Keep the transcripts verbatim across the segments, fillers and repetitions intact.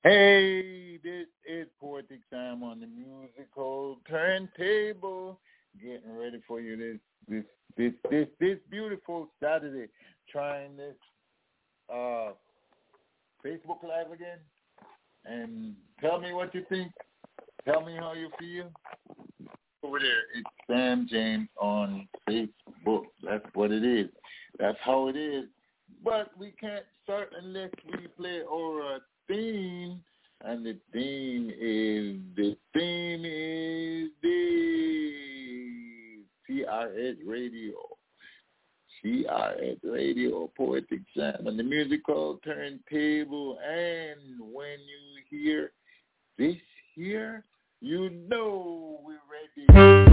Hey, this is Poetic Sam on the musical turntable, getting ready for you this this this this this beautiful Saturday. Trying this uh, Facebook Live again, and tell me what you think. Tell me how you feel. Over there, it's Sam James on Facebook. That's what it is. That's how it is. But we can't start unless we play our theme, and the theme is the theme is the C R S Radio, C R S Radio, Poetic Sam, and the musical turntable. And when you hear this here, you know we're ready.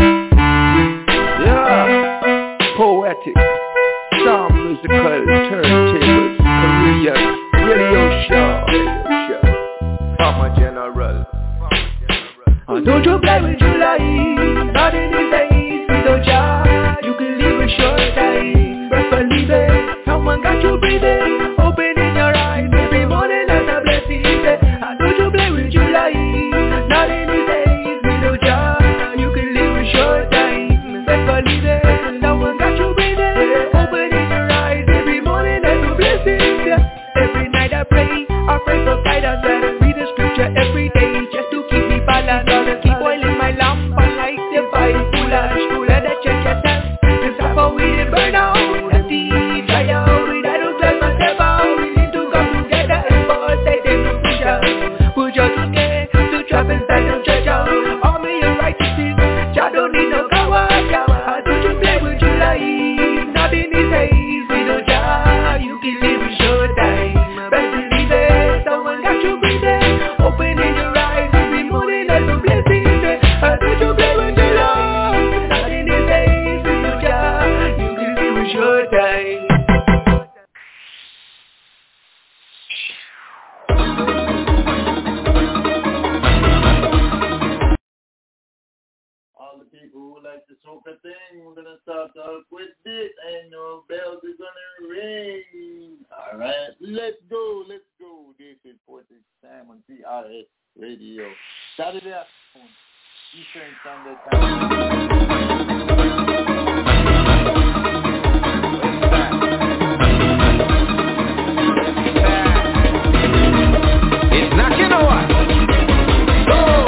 Yeah, Poetic Sam, musical turntables, Korean radio show. Radio show. I'm a general. And don't you play with July? Not in his days, we don't jar. You can live a short time, but believe it. Someone got you breathing, opening your eyes every morning as a blessing. And don't you play with July? Not in his days, we don't jar. You can live a short time, but believe it. Someone got you breathing, opening your eyes every morning as a blessing. Every night I pray, I pray for guidance and I read the scripture every day just to keep me balanced. Gonna keep oiling my lamp and light the fire. Foolish, cooler than check yourself. The suffer with the burn out, the tea, dry out. With I don't close myself out. We need to come together and both say they no push out. Push out to get to travel inside the church out. All me your righteousness, Jah don't need no coward. I don't you play with your life. Nothing is haze, we don't Jah. You can live a short time. Best believe it, someone got you breathing. Opening your eyes every morning as a blessing. I don't you play with your love. Nothing is haze, we don't Jah. You can live a short time. All the people who like the soca thing, we're gonna start off with this, and no bells is gonna ring. All right, let's go, let's go. This is Poetic Sam on C R S Radio, Saturday afternoon, Eastern Standard Time. It's knocking or what? Go!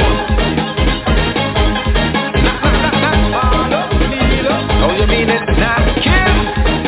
Knock, knock, knock, knock, follow, lead up. Oh, you mean it? Knock, kill.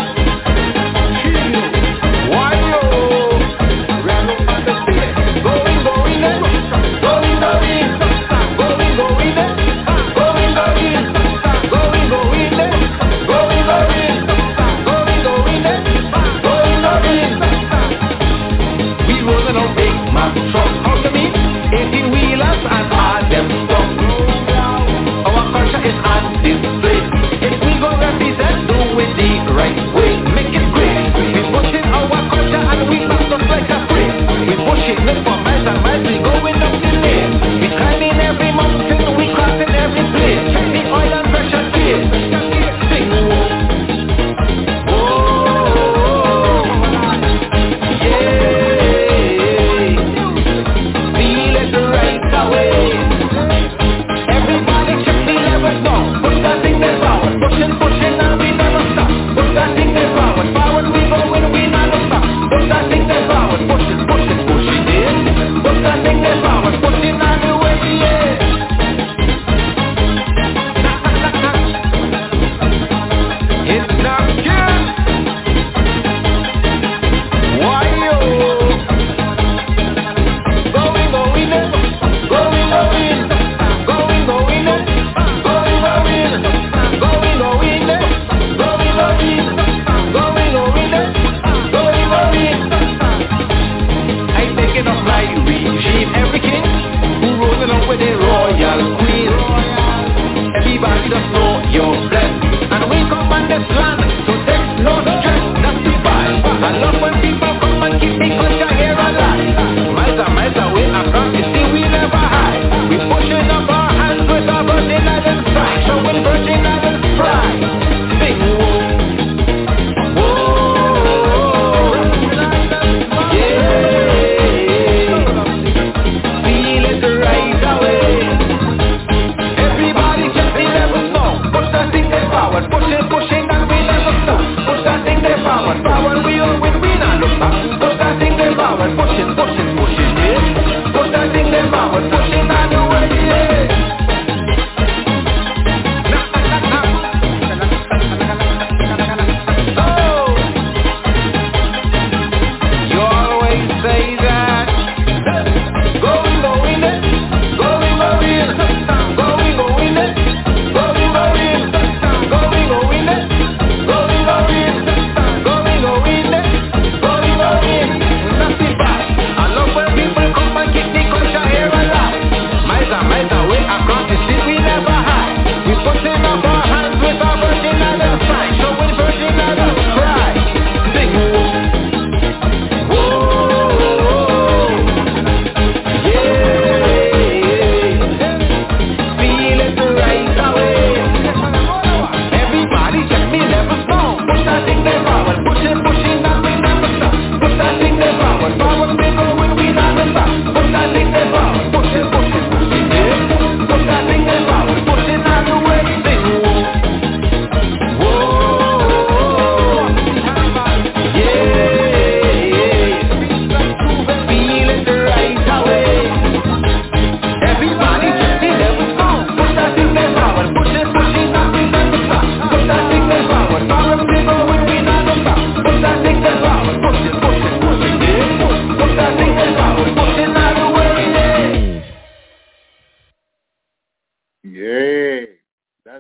Kill. Why, yo? Run up on the street. Going, going, there. Going, going. Going, going, there. Going, going. Going, going, there. Going, going. Going, going, there. Going, going. We rolling on big man truck. How you mean? eighteen wheelers and all them stuff. Our culture is on display. If we go represent, do it the right way. Make it great. We pushing our culture and we pass us like a spray. We pushing it for miles and miles. We going up the lane. We climbing every mountain. We crossing every place. Check the oil and pressure gauge. Sing whoa. Whoa. Yeah.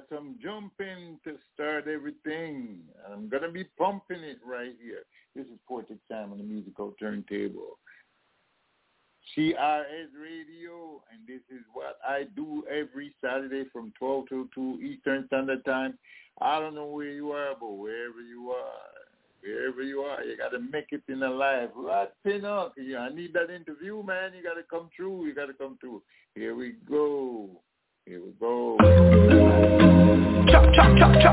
some jumping to start everything. I'm going to be pumping it right here. This is Poetic Sam on the musical turntable. C R S Radio, and this is what I do every Saturday from twelve to two Eastern Standard Time. I don't know where you are, but wherever you are, wherever you are, you got to make it in a life. Right, Pinnock, yeah, I need that interview, man. You got to come through. You got to come through. Here we go. Here we go. Chop, chop, chop, chop.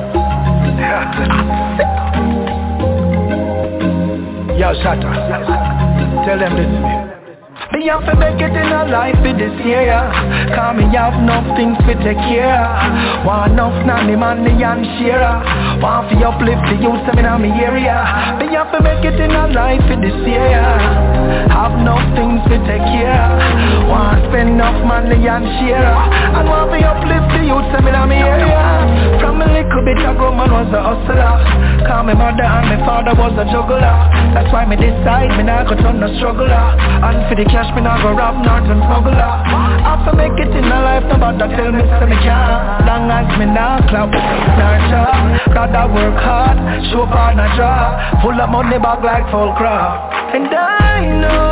Yo, Shatta, tell them this. Me have to make it in a life for this year. Cause me have enough things to take care. Want enough nanny, money and share. Want to uplift the youth in my area. Me have to make it in a life for this year. Have enough things to take care. Want to spend enough money and share. And want to uplift the youth in my area. From a little bit ago man was a hustler. Cause my mother and my father was a juggler. That's why me decide me not go turn a struggler. And for the cash me not go rob Norton smuggler. I have to make it in a life, nobody tell me so me can't. Long as me not clap, not job. Rather work hard, show up on a job. Full of money bag like full crop. And I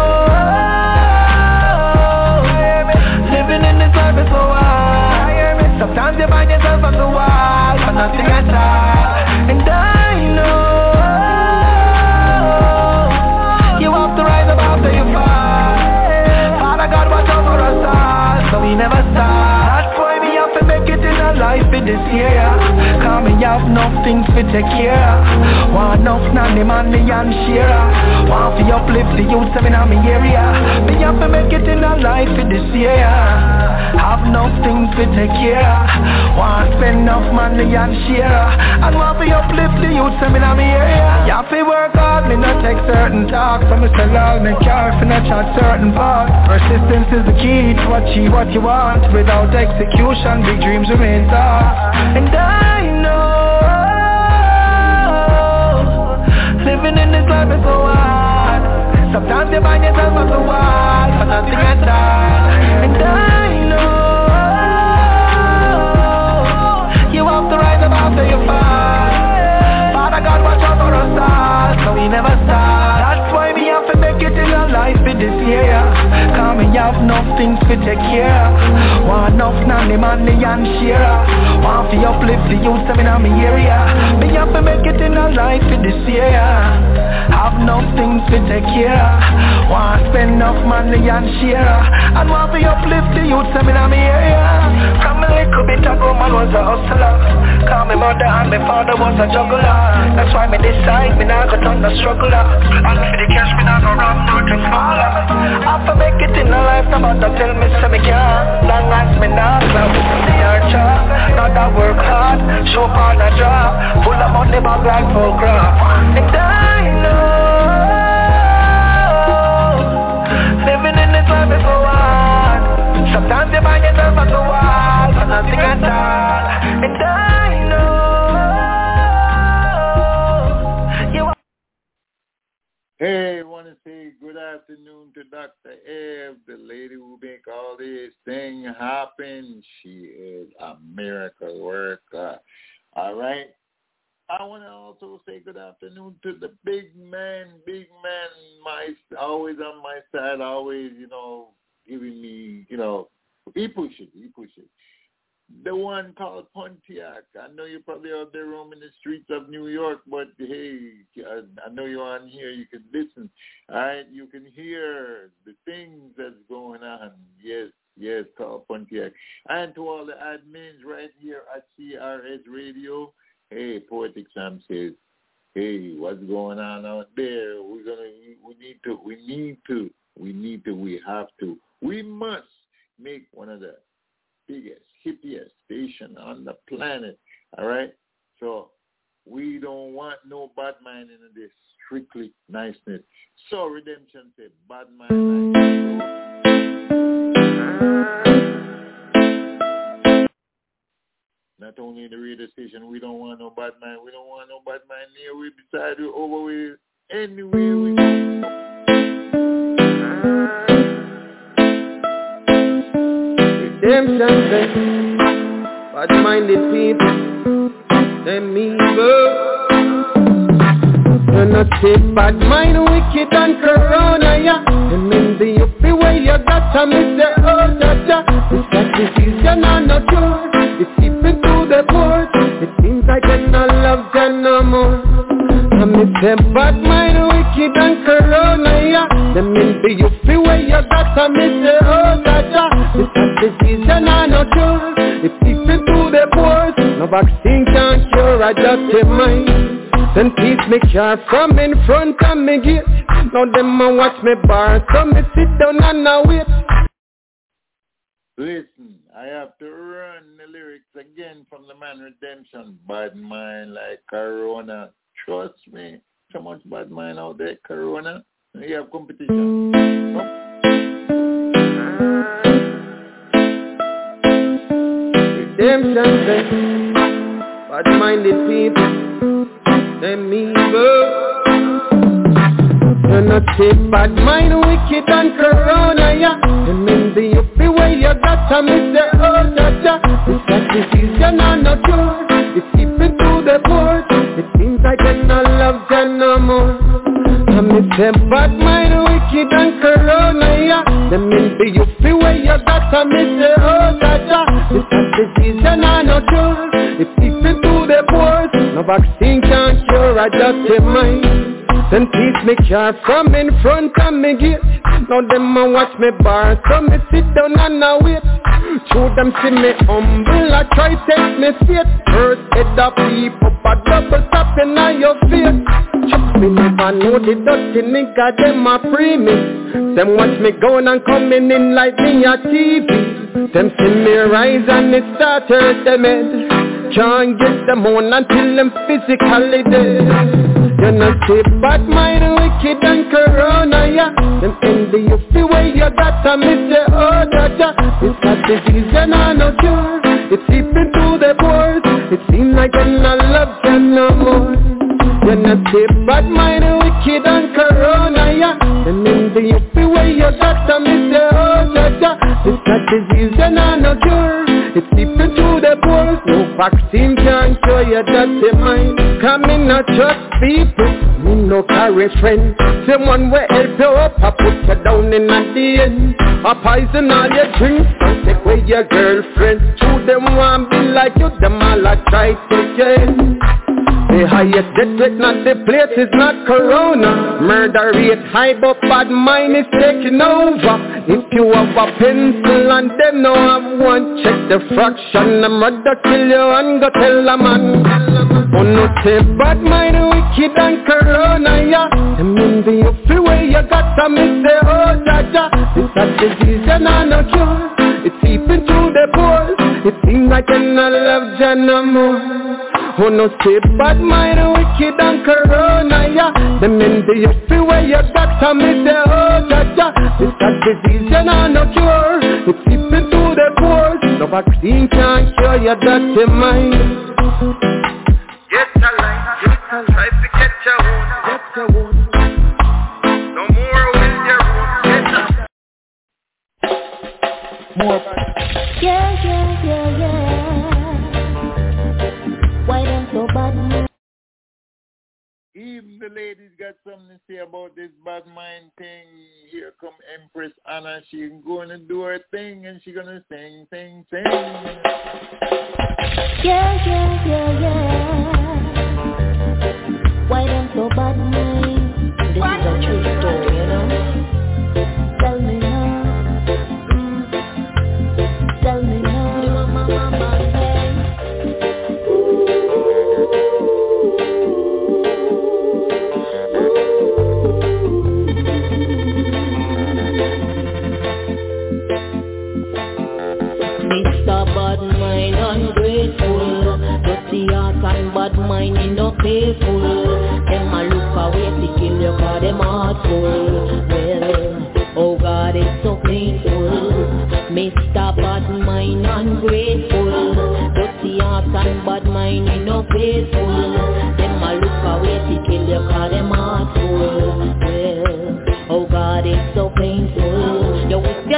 know living in this life is so hard. Sometimes you find yourself on the wall for nothing at all. And I know you have to rise up after you fall. God watch over us all, so we never stop. That's why we have to make it in our life in this year. Cause me have enough things to take care. Want enough nanny, money and share. Want to uplift the youth in my area. Me have to make it in our life in this year. Have enough things to take care. Want to spend enough money and share. And want to uplift the youth in my area. You have to work hard, me not take certain talks. So me say all me care for not chat certain parts. Persistence is the key to achieve what you want. Without execution, big dreams remain dark. And I know living in this life is so hard. Sometimes you find yourself on the wall for nothing at all. And I know you have to rise up after you fall. Father God watch over us all, so we never stop. That's why we have to make it in our life in this year. Cause me have enough things to take care. Want enough nanny, money and share. Want to uplift the youth in my area. Me have to make it in our life in this year. Have enough things to take care. Want to spend enough money and share. And want to uplift the youth in my area. From a little bit ago man was a hustler. Cause my mother and my father was a juggler. That's why me decide me not go turn a struggler. And for the cash me not go rob nothing smaller. I have to make it in a life, nobody tell me so me can't. Long as me not clap, the archer. Not that work hard, show up on a job. Full of money bag like full crop. And I know living in this life is so hard. Sometimes you find yourself on the wall for nothing at all. And I know you are. Hey, I want to say good afternoon to Doctor Eve, the lady who make all this thing happen. She is a miracle worker. All right. I want to also say good afternoon to the big man, big man, my always on my side, always, you know, giving me, you know, he pushes, he pushes. The one called Pontiac. I know you're probably out there roaming the streets of New York, but hey, I, I know you're on here. You can listen. All right, you can hear the things that's going on. Yes, yes, call Pontiac. And to all the admins right here at C R S Radio, hey, Poetic Sam says, hey, what's going on out there? We're gonna, we need to, we need to, we need to, we have to, we must make one of the biggest, hippiest station on the planet, all right? So we don't want no bad mind in this, strictly niceness. So Redemption said, bad mind, niceness. Not only the radio station, we don't want no bad mind. We don't want no bad mind near we, beside we, over we, anywhere we go. Redemption said, bad-minded people, them evil. You not say bad mind, wicked and corona, yeah. Them in the uppy way you got to miss the oh, ja, ja. It's that disease, you're not no cure. It's seeping through the pores. It seems like you're not loved you no more. I miss them bad mind, wicked and corona, yeah. Them in the uppy way you got to miss the oh, ja, ja. It's that disease, you're not no cure. It's seeping through the pores. No vaccine can cure, I just say mine. Then teach me car from in front of me gate. Now them a watch me bar, so me sit down and a wait. Listen, I have to run the lyrics again from the Man Redemption. Bad mind like Corona. Trust me, so much bad mind out there, Corona. You have competition. Oh. Redemption, bad-minded people. Them evil. You not say bad mind, wicked and corona, yeah. Them in the uppy way you got to miss the oh, ja, ja. It's that disease, you're not no cure. It's seeping through the pores. It seems like you're not loved you no more. I miss them bad mind, wicked and corona, yeah. Them in the uppy way you got to miss the oh, ja, ja. It's that disease, you're not no cure. It's seeping through the pores. No vaccine can cure, I just say mine. Then teach me car from in front of me gate. Now them a watch me bar, so me sit down and a wait. Show them see me humble, I try take me straight. First head up people, but double tapping on your face. Chuck me never know the dirty nigga, them a premise. Them watch me going and coming in like me a T V. Them see me rise and it start hurt them head. Can't get them on until them physically dead. You not say bad mind, wicked and corona, yeah. Them in the uppy way you got to miss the oh, ja, ja. It's that disease, you're not no cure. It's seeping through the pores. It seems like you're not loved you no more. You not say bad mind, wicked and corona, yeah. Them in the uppy way you got to miss the oh, ja, ja. It's that disease, you're not no cure. It's seeping through the pores. No vaccine can cure you, that's the mind. Come in not trust people, me no carry friend. Someone will help you up, I put you down in at the end. I poison all your drinks, don't take away your girlfriend. Two them want be like you, them all I try to get. The highest death rate, not the place, is not corona. Murder rate high, but bad mind is taking over. If you have a pencil and them no have one, check the fraction. Them rather kill you and go tell a man. Oh no, say bad mind, wicked and corona, yeah. Them in the uppy way you got to miss the oh, ja, ja. It's a disease, you're not no cure. It's seeping through the pores. It seems like you're not loved you no more. Oh no, say bad mind, wicked and corona, yeah. Them in the uppy way you got to miss the oh, ja, ja. It's that disease, you're not no cure. It's seeping through the pores. No vaccine can cure you, that's your mind. Get a line, get a line. Try to get your own, get your own. No more with your own, get a More. Yeah, yeah, yeah, yeah. Why them so bad? Even the ladies got something to say about this bad mind thing. Here come Empress Anna. She's going to do her thing and she's going to sing, sing, sing. Yeah, yeah, yeah, yeah. Why them so bad mind? This what? Is a true story, you know. Tell me now. Mm. Tell me now. Do my mama, mama, Mister Bad Mind ungrateful, dirty heart and bad mind in no faithful. Them a look away to kill you 'cause them heart full. Well, oh God, it's so painful. Mister Bad Mind ungrateful, dirty heart and bad mind in no faithful. Them a look away to kill you 'cause them heart full. Well, oh God, it's so painful. You with your left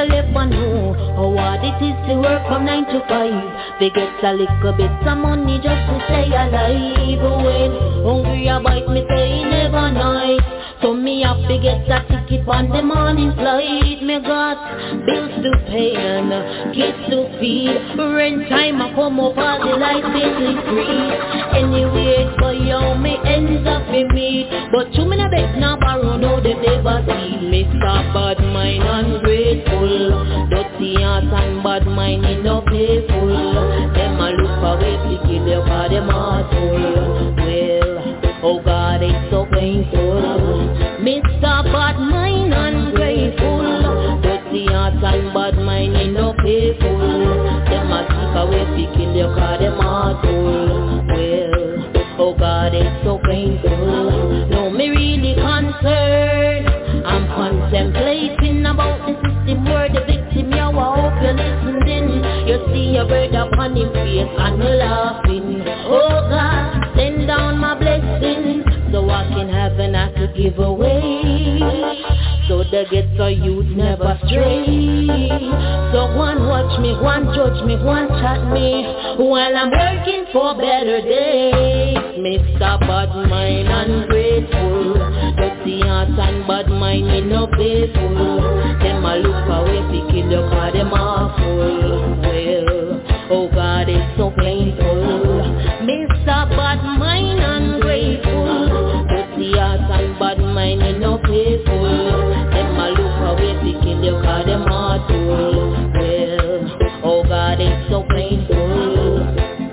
never know how hard it is to work from nine to five. They get a little bit of money just to stay alive. When hungry I bite me say never night. So me have to get a ticket on the morning flight. Me got bills to pay and kids to feed. Rent time I come up all the lights basically free. Anyway for you me ends up in me. But two me no beg now borrow no they never see. Mister Bad Mind ungrateful. Dirty heart and bad mind in no payful. Them a look away to kill you for them heart full. Well, oh God it's so painful. Mister Bad Mind ungrateful. Dirty heart and bad mind in no payful. Them a seek away to kill you for them heart full. Well, oh God it's so painful. No me really concerned. I'm contemplating about the system where the victim you. I hope you're listening. You see a bird upon his face and you're laughing. Oh God, send down my blessing so I can have and I could give away. So the ghetto youth never stray. So one watch me, one judge me, one chat me while I'm working for better days. Mister Bad Mind ungrateful. Dirty heart and bad mind me no payful. Them a look away to kill you cause them awful. Well, oh God it's so painful. Mister Bad Mind ungrateful. Dirty heart and bad mind me no payful. Them a look away to kill you cause them awful. Well, oh God it's so painful.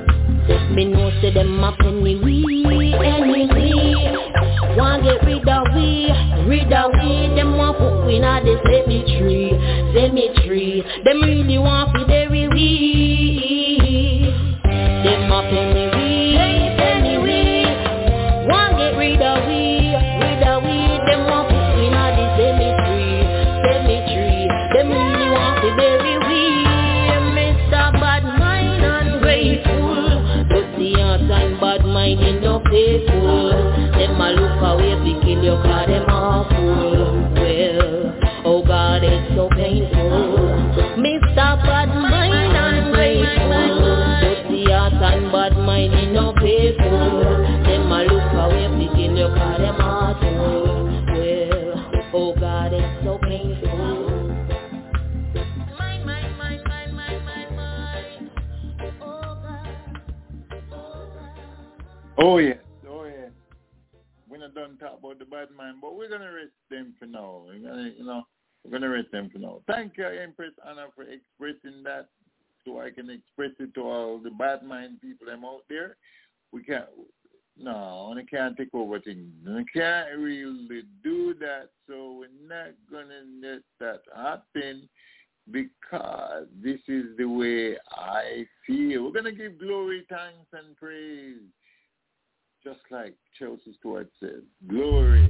Me know say them a penny we enemy. Want get rid of we, rid of we. Them want put we in the cemetery, cemetery. Them really want to bury we. Them a penny we, penny we. Want get rid of we, rid of we. Them want put we in the cemetery, cemetery. Them really want to bury we. Mister Bad Mind ungrateful. Dirty heart and bad mind in no payful. Them a look away to kill you cause them awful. Well, oh God it's so painful. Mister Bad Mind ungrateful. Dirty heart and bad mind in no payful. Them a look away to kill you cause them awful. Well, oh God it's so painful. Mind, mind, mind, mind, mind, mind, mind. Oh God, oh God. Oh yes, oh yes. We're not done talk about the bad mind, but we're gonna rest them for now. We're gonna, you know, we're gonna rest them for now. Thank you, Empress Anna, for expressing that, so I can express it to all the bad mind people I'm out there. We can't, no, we can't take over things. We can't really do that, so we're not gonna let that happen because this is the way I feel. We're gonna give glory, thanks, and praise. Just like Chelsea Stewart said, glory.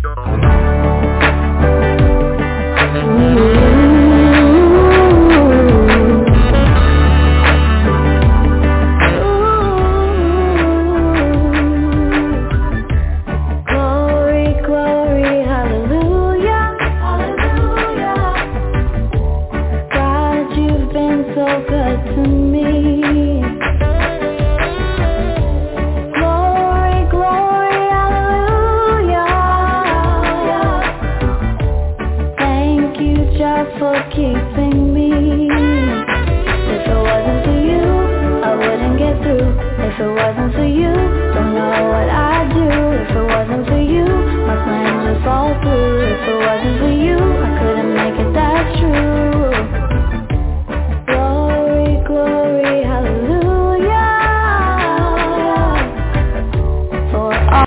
Glory, glory, hallelujah, hallelujah. God, you've been so good to me. For keeping me. If it wasn't for you, I wouldn't get through. If it wasn't for you, don't know what I'd do. If it wasn't for you, my plans would fall through. If it wasn't for you, I couldn't make it that true. Glory, glory, hallelujah. For all.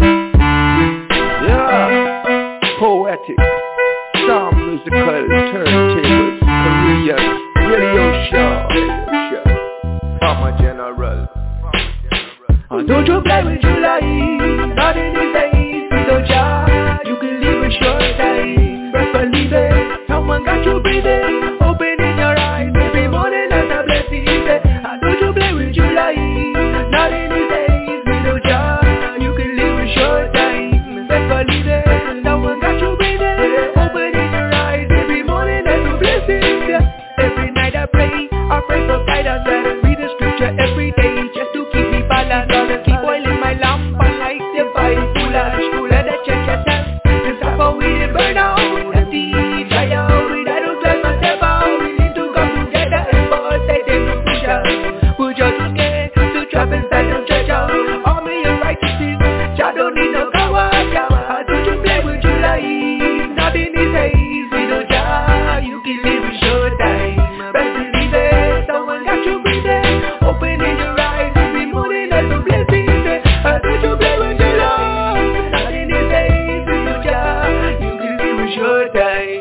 Yeah, poetic. Some musical turntables, Korea, radio show, radio show. Farmer General. Uh, don't you play with July? Not in the days, you don't try. You can live a short time. Rest believe it. Someone got you breathing. Opening your eyes every morning and a blessing. Uh, don't you play with July? Not in the days, you don't try. You can live a short time. Rest believe it. Someone got you breathing. Opening your eyes every morning and a blessing. I pray for guidance and read the scripture every day just to keep me balanced. Gotta keep oiling my lamp, I like the vibe, full and school and the church yourself. This time for we didn't burn out, empty, dry out, we don't close myself out. We need to come together and both say they no push out. We're just scared to trap inside the church out. All me and righteousness, Jah don't need no coward. How do you play with your life? Nothing is easy, no Jah, you can live a short time. Best believe it, someone got you breathing. Opening your eyes every morning as a blessing. How do you play with your life? Nothing is easy, no Jah, you can live a short time.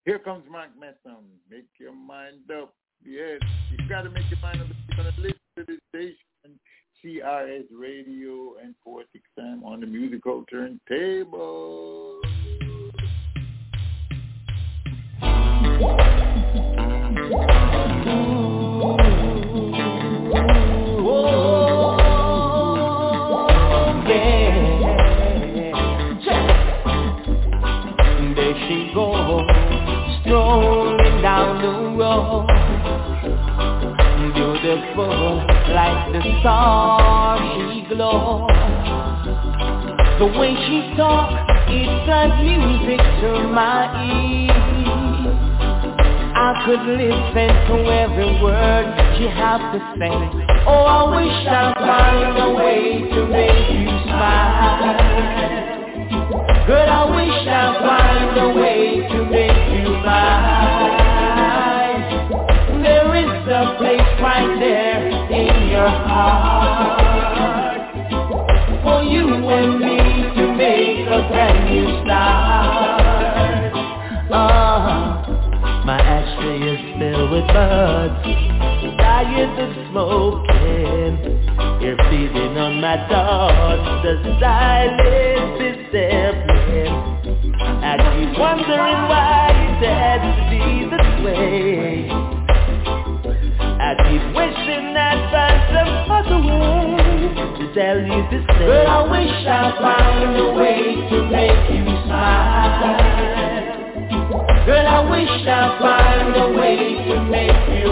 Here comes Mark Messam. Make your mind up. Yes, you got to make your mind up. You're going to listen to this station, C R S Radio and Poetic Sam on the musical turntable. Strolling down the road, beautiful like the star she glows. The way she talks, it's like music to my ears. I could listen to every word she has to say. Oh, I wish I'd find a way to make you smile. Girl, I wish I'd find a way to make you mine. There is a place right there in your heart for you and me to make a brand new start. Oh, my ashtray is filled with buds, tired of smoking. You're feeding on my thoughts, the silence is deafening. I keep wondering why it had to be this way. I keep wishing I'd find some other way to tell you to stay. But I wish I'd find a way to make you smile. Girl, I wish I'd find a way to make you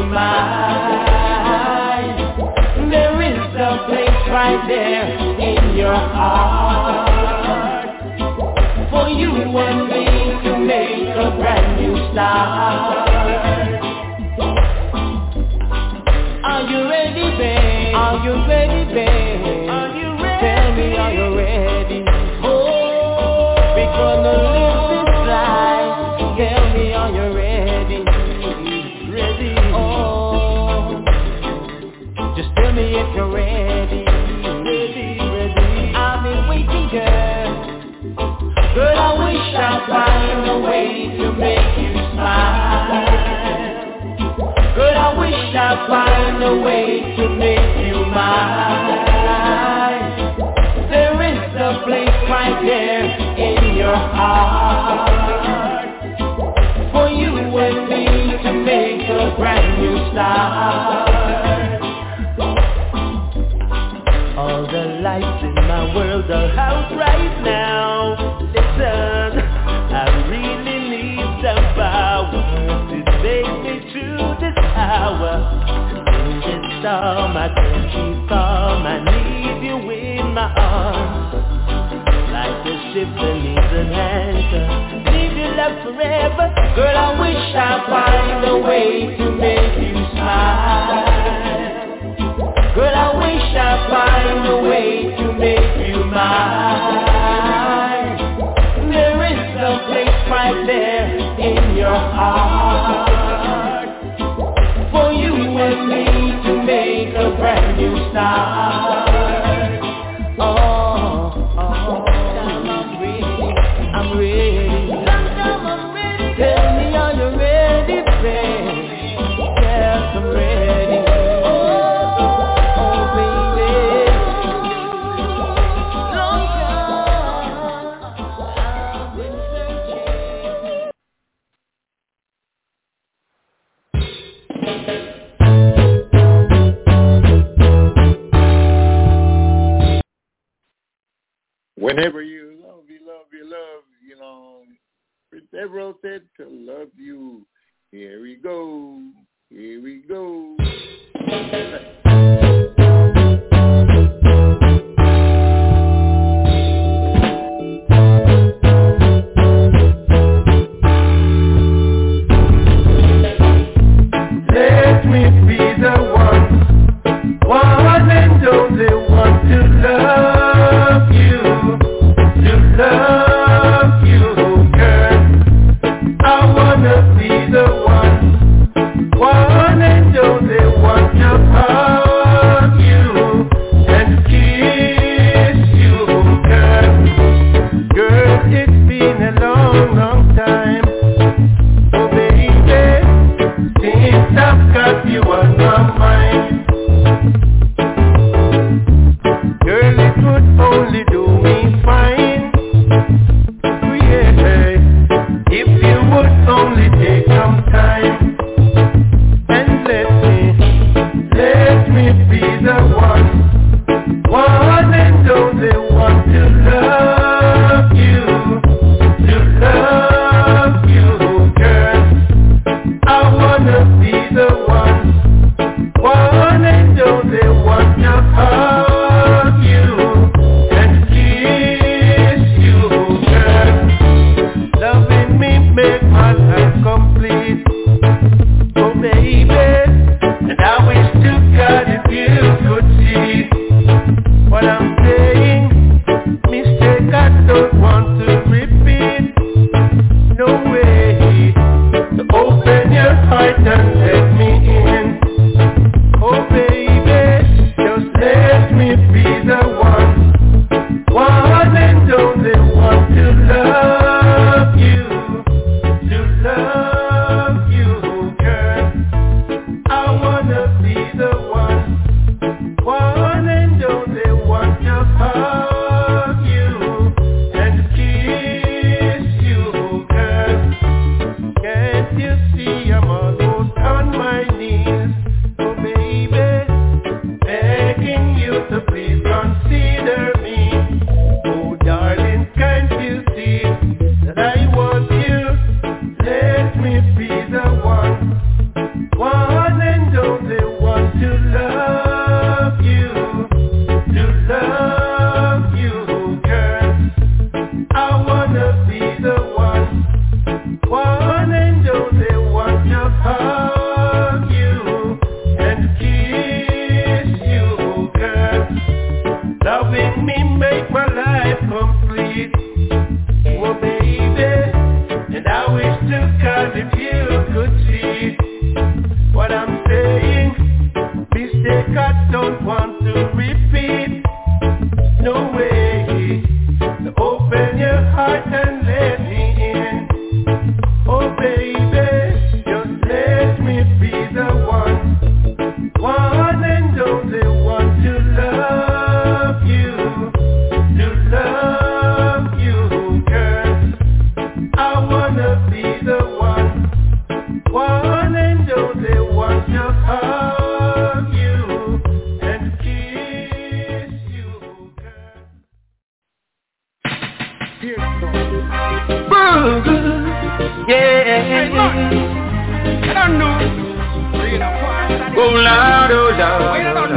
mine. There is a place right there in your heart for you and me to make a brand new start. Are you ready, babe? Are you ready, babe? Are you ready? Tell me, are you ready? Oh, we're gonna live this life. Tell me, are you ready? Ready? Oh, just tell me if you're ready. Ready, ready. I've been waiting, girl. Girl, I wish I'd find a way to make you smile. Girl, I wish I'd find a way to make you mine. There is a place right there in your heart for you and me to make a brand new start. All the lights in my world are out right now. Listen, I really need some power to take me through this hour. In this storm I can't keep calm, I need you in my arms. Like a ship that needs an anchor, need your love forever. Girl, I wish I'd find a way to make you smile. Girl, I wish I'd find a way to make you mine. There is a place right there in your heart for you and me to make a brand new start. Oh, oh, I'm ready, I'm ready. Tell me, are you ready, babe? Yes, I'm ready. Whenever you love, you love, you love, you know, Devereaux said to love you. Here we go, here we go. Let me be the one, one and only one to love you, to love you, girl. I wanna be the one, one and only one to hug you and kiss you, girl. Girl, it's been a long, long time. Oh heart and let me in. Oh baby, just let me be the one, one and only one to love you, to love you, girl. I wanna be the one, one and only one to hug you and kiss you, girl. Yeah, I don't know. Oh Lord, oh Lord,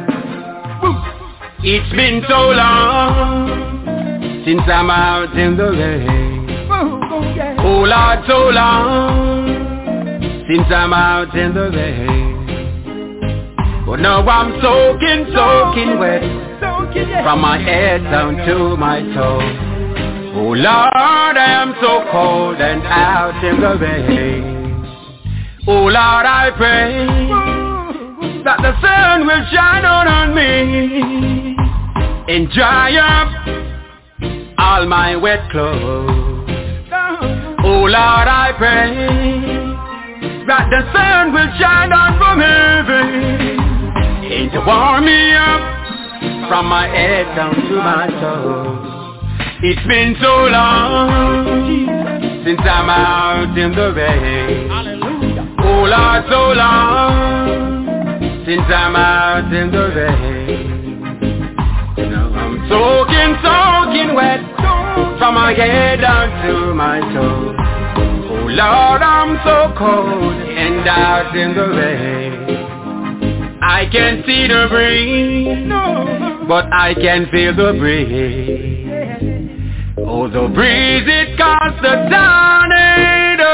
it's been so long since I'm out in the rain. Oh Lord, so long since I'm out in the rain. But now I'm soaking, soaking wet, from my head down to my toes. Oh Lord, I am so cold and out in the rain. Oh Lord, I pray that the sun will shine on, on me and dry up all my wet clothes. Oh Lord, I pray that the sun will shine down from heaven and to warm me up from my head down to my toes. It's been so long since I'm out in the rain. Oh Lord, so long since I'm out in the rain. Now I'm soaking, soaking wet from my head down to my toes. Oh Lord, I'm so cold and out in the rain. I can't see the breeze, but I can feel the breeze. Oh, the breeze, it caused the tornado.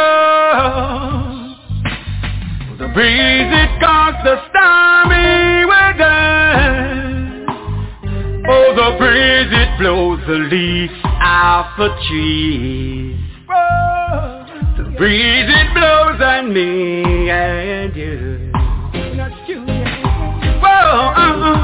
The breeze, it caused the stormy weather. Oh, the breeze, it blows the leaves off the trees. The breeze, it blows on me and you. Oh,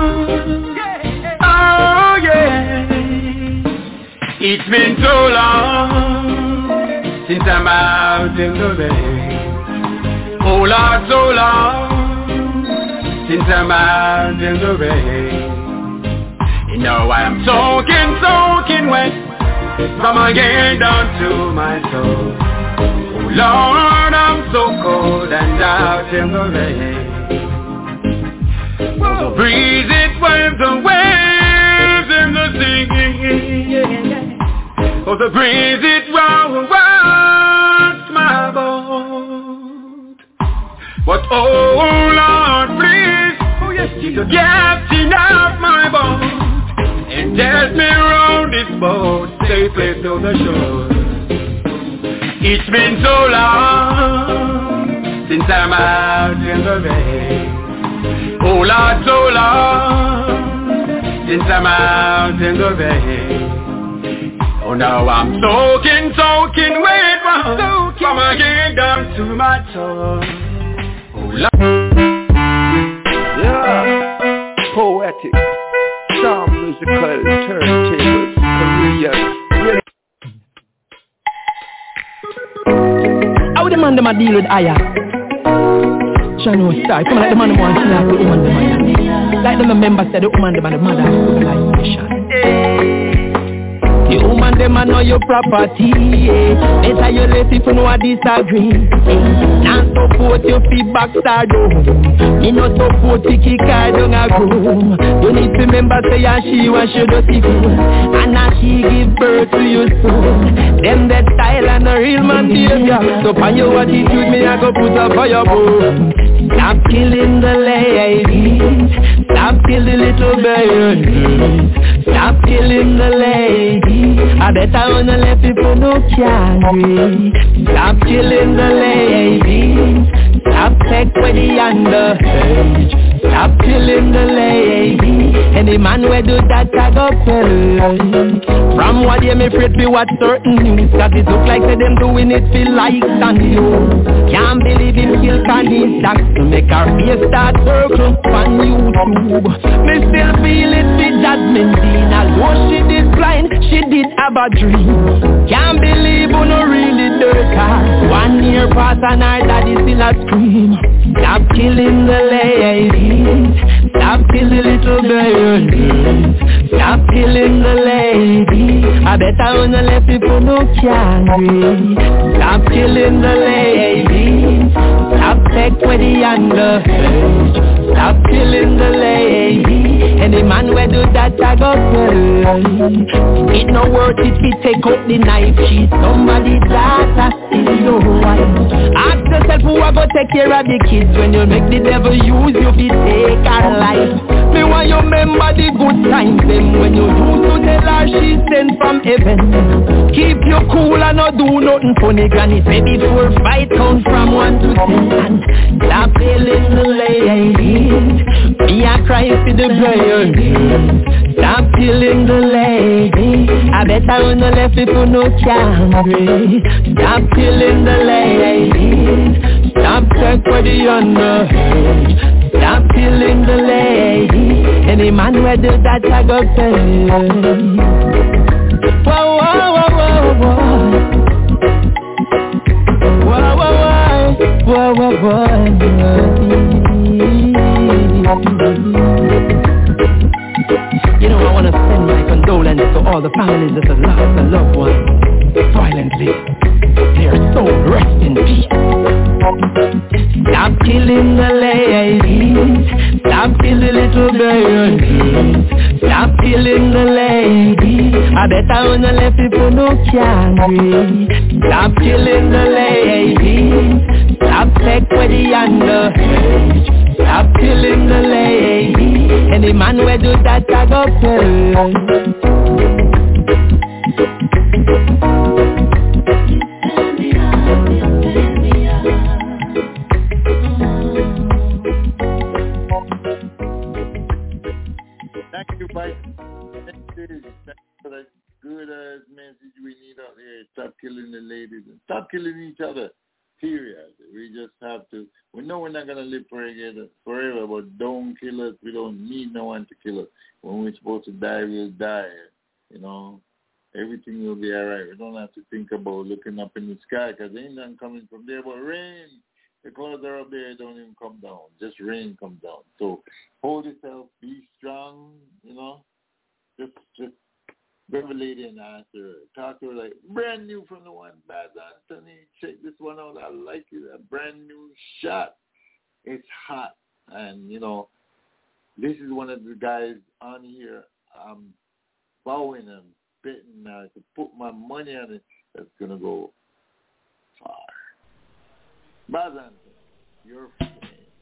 oh, yeah. It's been so long since I'm out in the rain. Oh Lord, so long since I'm out in the rain. You know I'm soaking, soaking wet from my head down to my toes. Oh Lord, I'm so cold and out in the rain. Oh, the breeze, it waves the waves in the sea. Oh, the breeze, it rocks my boat. But oh Lord, please, oh yes, keep the captain of my boat and get me round this boat safely to the shore. It's been so long since I'm out in the rain. Oh Lord, so long since I'm out in the rain. Oh, now I'm soaking, soaking wet from my head down to my toes. Oh, Lord. Yeah, poetic, sound musical, turntables, Korean, really. How the man them a deal with Aya? Chano style, come like the man them want to snap the woman them Aya. Like the member said, the woman them and the mother put like mission. The woman them a know your property, yeah. Better you let it know I disagree, yeah. Now support your feedback star though. Me no support you kick her down a room. You need to remember say and she was your dirty fool. And now she give birth to your soul. Them that style and a real man behavior. So pan your attitude me I go put up for your bone. Stop killing the ladies. Stop killing little babies. Stop killing the ladies. I bet I wanna let people know candy. Stop killing the ladies. Stop take with the underage. Stop killing the lady. Any man who do that I go tell. From what you me afraid be watch certain news. Cause it look like them doing it feel like stand you. Can't believe him kill Candy Stacks to make our face start circle on YouTube. Me still feel it with Jasmine Dean. Oh, she did blind, she did have a dream. Can't believe who no really dirt her. One year past and her daddy still a scream. Stop killing the ladies. Stop killing little babies. Stop killing the lady. I bet I wanna let people know can't. Stop killing the lady. Stop take with the underage. Stop killing the lady. Any man where do that I go kill. It no worth it if take out the knife. She's somebody's daughter, still your wife. Ask yourself who I go take care of the kids. When you make the devil use you fi take her life. Me want you remember the good times them when you used to tell her she sent from heaven. Keep you cool and not do nothing funny. Granny say before fight count from one to ten. Stop killing the ladies. Me a cry for the girls. Stop killing the ladies. I bet I wanna let people know can't. Stop killing the ladies. Stop check for the underage. Stop killing the lady. Any man where do that I go pay. Whoa, whoa, whoa, whoa, whoa. Whoa, whoa, whoa, whoa, whoa. You know I wanna send my condolences to all the families that have lost a loved one violently. Their soul rest in peace. Stop killing the ladies. Stop killing little babies. Stop killing the ladies. I bet I wanna let people know can't. Stop killing the ladies. Stop take with the underage. Stop killing the lady. Any man where do that I go pay. Thank you, Mike. Thank you. Thank you for that good ass message we need out there. Stop killing the ladies and stop killing each other. Period. We just have to. We know we're not gonna live forever, forever, but don't kill us. We don't need no one to kill us. When we're supposed to die, we'll die. You know, everything will be all right. We don't have to think about looking up in the sky because ain't nothing coming from there but rain. The clouds are up there, don't even come down. Just rain comes down. So hold yourself, be strong. You know, just just. Go to a lady and ask her, talk to her like, brand new from the one, Bad Anthony, check this one out, I like it, a brand new shot. It's hot. And, you know, this is one of the guys on here, I'm bowing and betting now to put my money on it, that's going to go far. Bad Anthony, you're f***ing.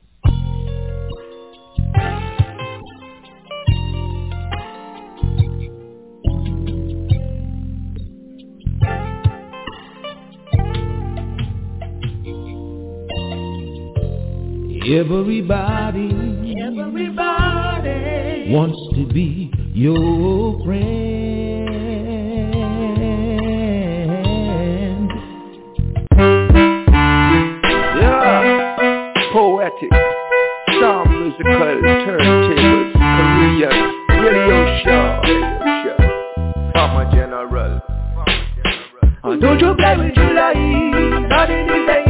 Everybody, everybody wants to be your friend. Yeah, poetic, sound musical, turntables, Korean, radio show, radio show. Farmer General. And don't you play with July, not in the day.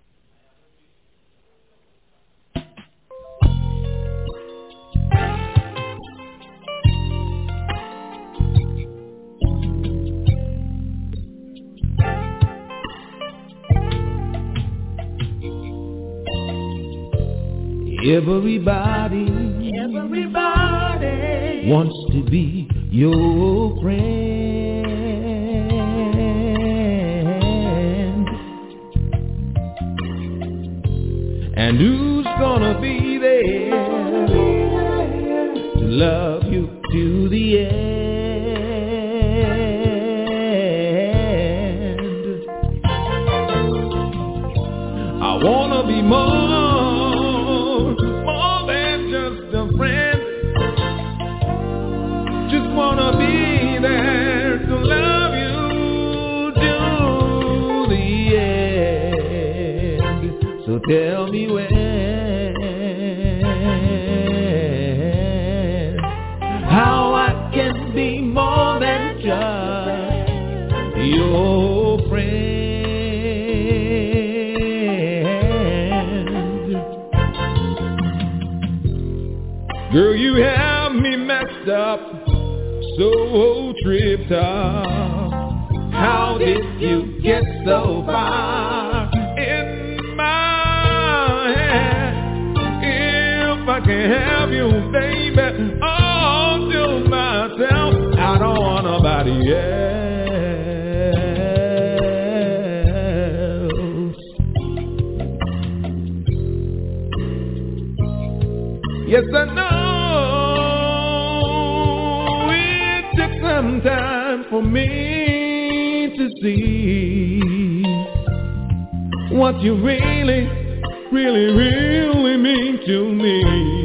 Everybody, everybody wants to be your friend. And who's gonna be there to love you to the end? I wanna be more wanna be there to love you to the end. So tell me when, how I can be more Girl, you have me messed up, so tripped up. How did you get so far in my head? If I can have you, baby, all to myself, I don't want nobody else. Yes, I know it took some time for me to see what you really, really, really mean to me.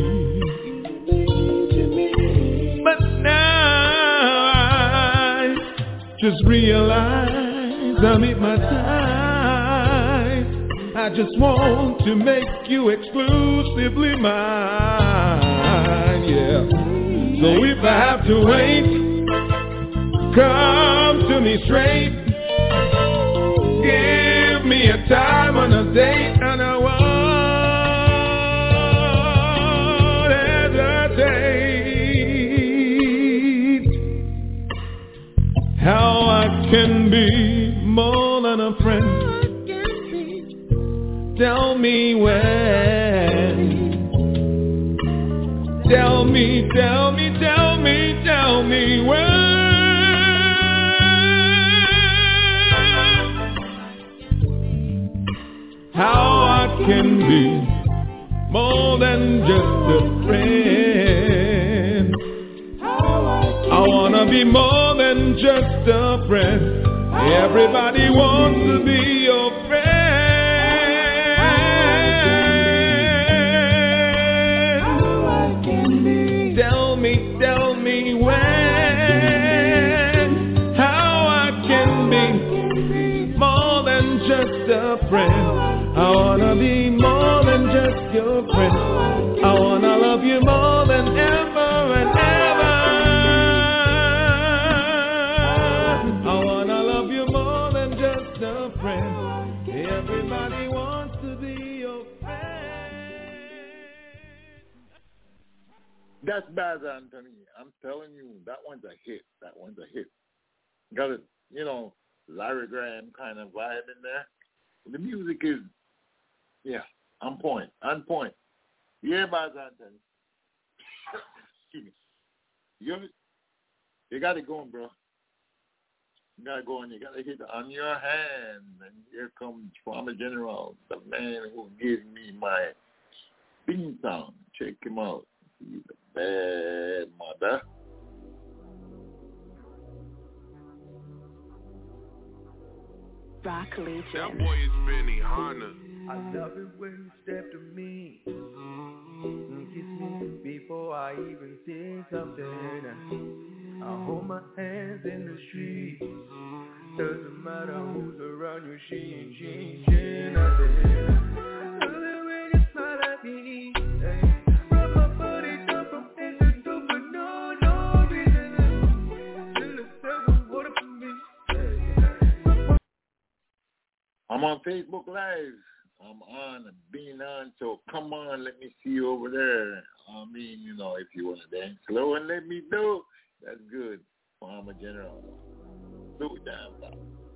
But now I just realize I'm in my time. I just want to make you exclusively mine, yeah. So if I have to wait, come to me straight. Give me a time on a date, and I won't hesitate. How I can be more than a friend. Tell me when. Tell me, tell me, tell me, tell me when. How I can be more than just a friend. I wanna be more than just a friend. Everybody wants to be your friend. Tell me, tell me when. How I can be more than just a friend. I wanna be more than just your friend. I wanna love you more than ever and ever. I wanna love you more than just a friend. Everybody wants to be your friend. That's Baz Anthony. I'm telling you, that one's a hit. That one's a hit. Got a, you know, Larry Graham kind of vibe in there. The music is, yeah, on point, on point. Yeah, Baz Anthony. Excuse me. You, you got it going, bro. You got it going. You got to hit it on your hand. And here comes Farmer General, the man who gave me my theme song. Check him out. He's a bad mother. Rock Legion. That boy is Benny Hanna. I love it when you step to me and kiss me before I even say something. I hold my hands in the street. Doesn't matter who's around you, she ain't changing nothing. I love it when you smile at me. Hey. Rub my body down from head to toe for no, no reason. Till the seven water for me. I'm on Facebook Live. I'm on, being on, so come on, let me see you over there. I mean, you know, if you want to dance slow and let me know, that's good. Farmer General. Slow it down.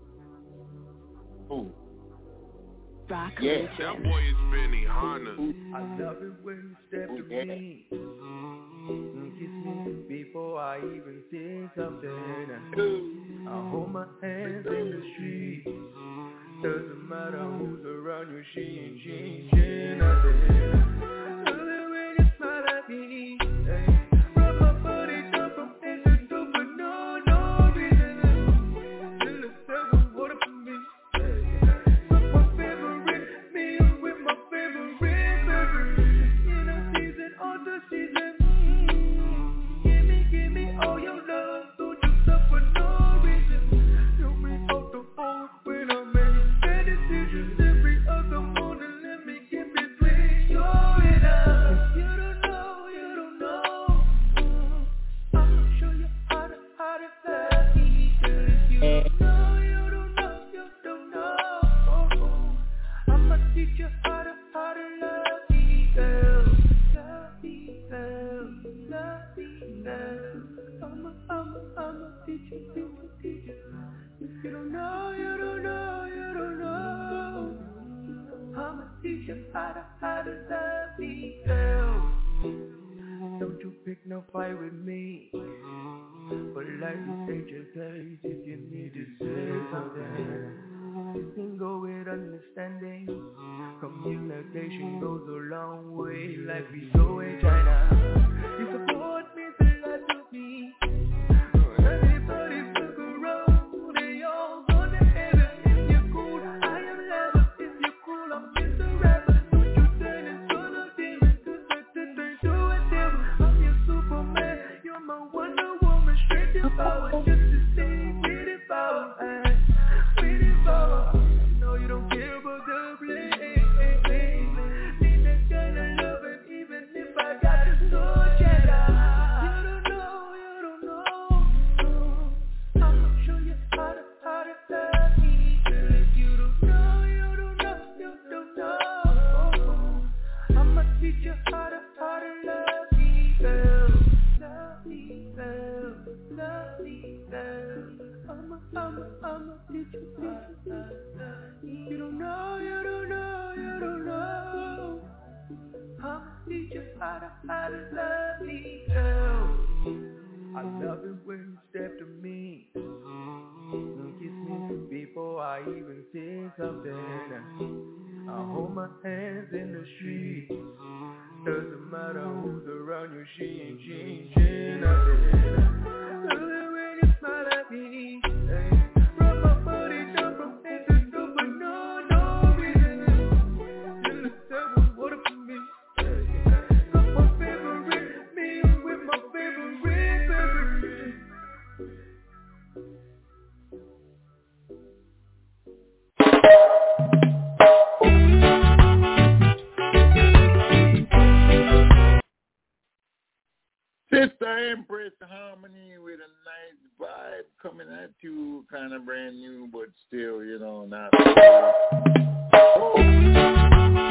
Ooh. Rock yeah. Legion. That boy is Benny Hanna. I love it when you step Ooh, to yeah. me and kiss me before I even say something. I hold my hands in the street. Doesn't matter who's around you, she ain't changing nothing. I love it when you smile at me. Hey. Rub my body down from head to toe for no, no reason. Till the seven water for me. Hey. My favorite meal with my favorite burger. In a season, all the season. Give me, give me all your love. Don't you suffer no reason. Tell me out the phone when I'm every other morning, let me get between your and I. You don't know, you don't know. I'll show you how to, how to love me. If you don't know, you don't know, you don't know. I'ma teach you how to, how to love me, girl. Love me, girl. you how to, how to love me, girl. Don't you pick no fight with me. But like you state your case, if you need to say something, you can go with understanding. Communication goes a long way, like we go in China. You support me, say that to me. Everybody took a road, they all go to heaven. If you're cool, I am level. If you're cool, I'm just a rapper. Don't you turn into a demon, turn to a devil. I'm your Superman, you're my Wonder Woman. Straight to power, just to stay with it power, man. With it power. No, you don't care about the blame. Need that kind of loving, even if I got no cheddar. You don't know, you don't know. I'ma show you how to, how to love me. Girl, if you don't know, you don't know, you don't know. I'ma teach you how to, how to love me, girl. Love me, girl. Love me, girl. I'ma, I'ma, I'ma teach you, teach you, teach you. You don't know, you don't know, you don't know. I'ma teach you how to, how to love me, girl. I love it when you step to me. You kiss me before I even say something. I hold my hands in the street. Doesn't matter who's around you, she ain't changing nothing. Love it when you smile at me. Hey. Rub my body down from head to toe for no, no reason. You look that water for me. Hey. Got my favorite, me with my favorite, favorite. Sister Empress Harmony with a nice vibe coming at you, kind of brand new, but still, you know, not. Oh.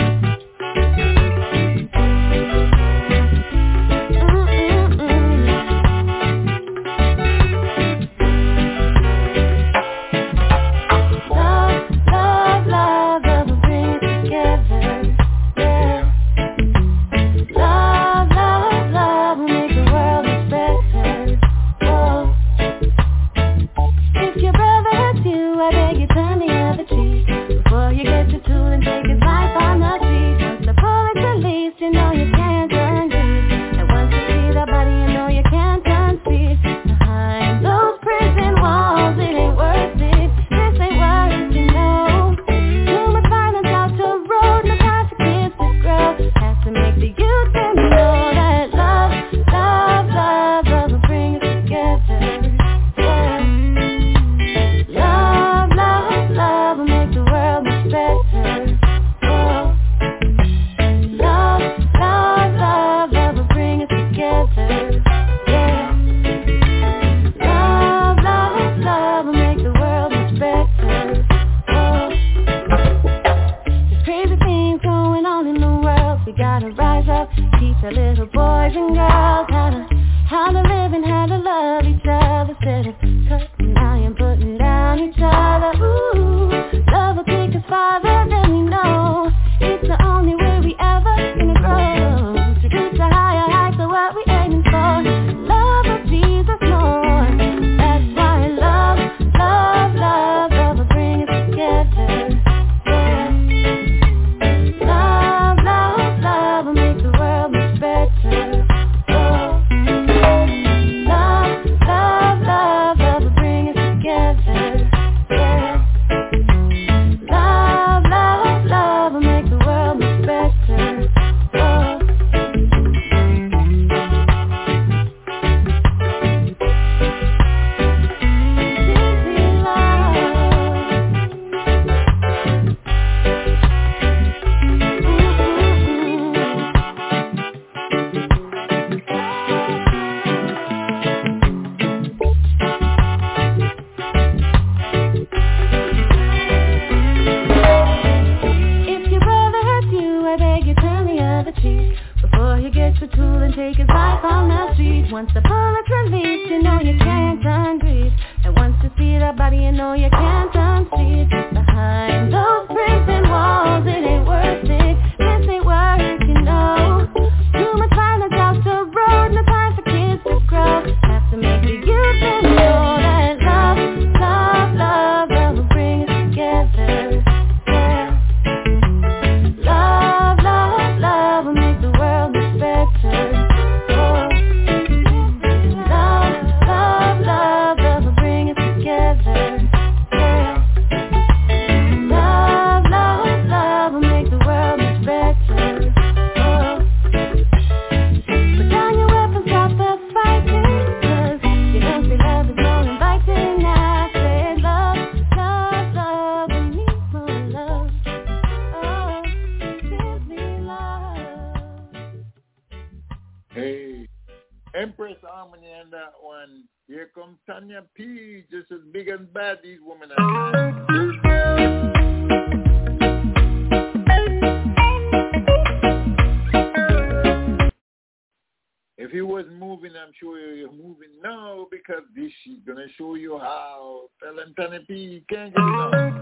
Once the bullet's released, you know you can't unbreathe. And once you see that body, you know you can't unsee it. Behind those prison walls, it ain't worth it. that one. Here comes Tanya P, just as big and bad these women are. If you wasn't moving, I'm sure you're moving now because this is going to show you how. Tell them, Tanya P, you can't get enough.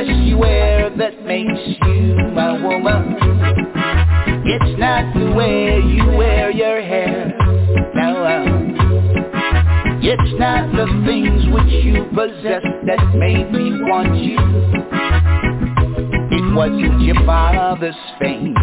dress you wear that makes you my woman. It's not the way you wear your hair. No, uh, it's not the things which you possess that made me want you. It wasn't your father's fame.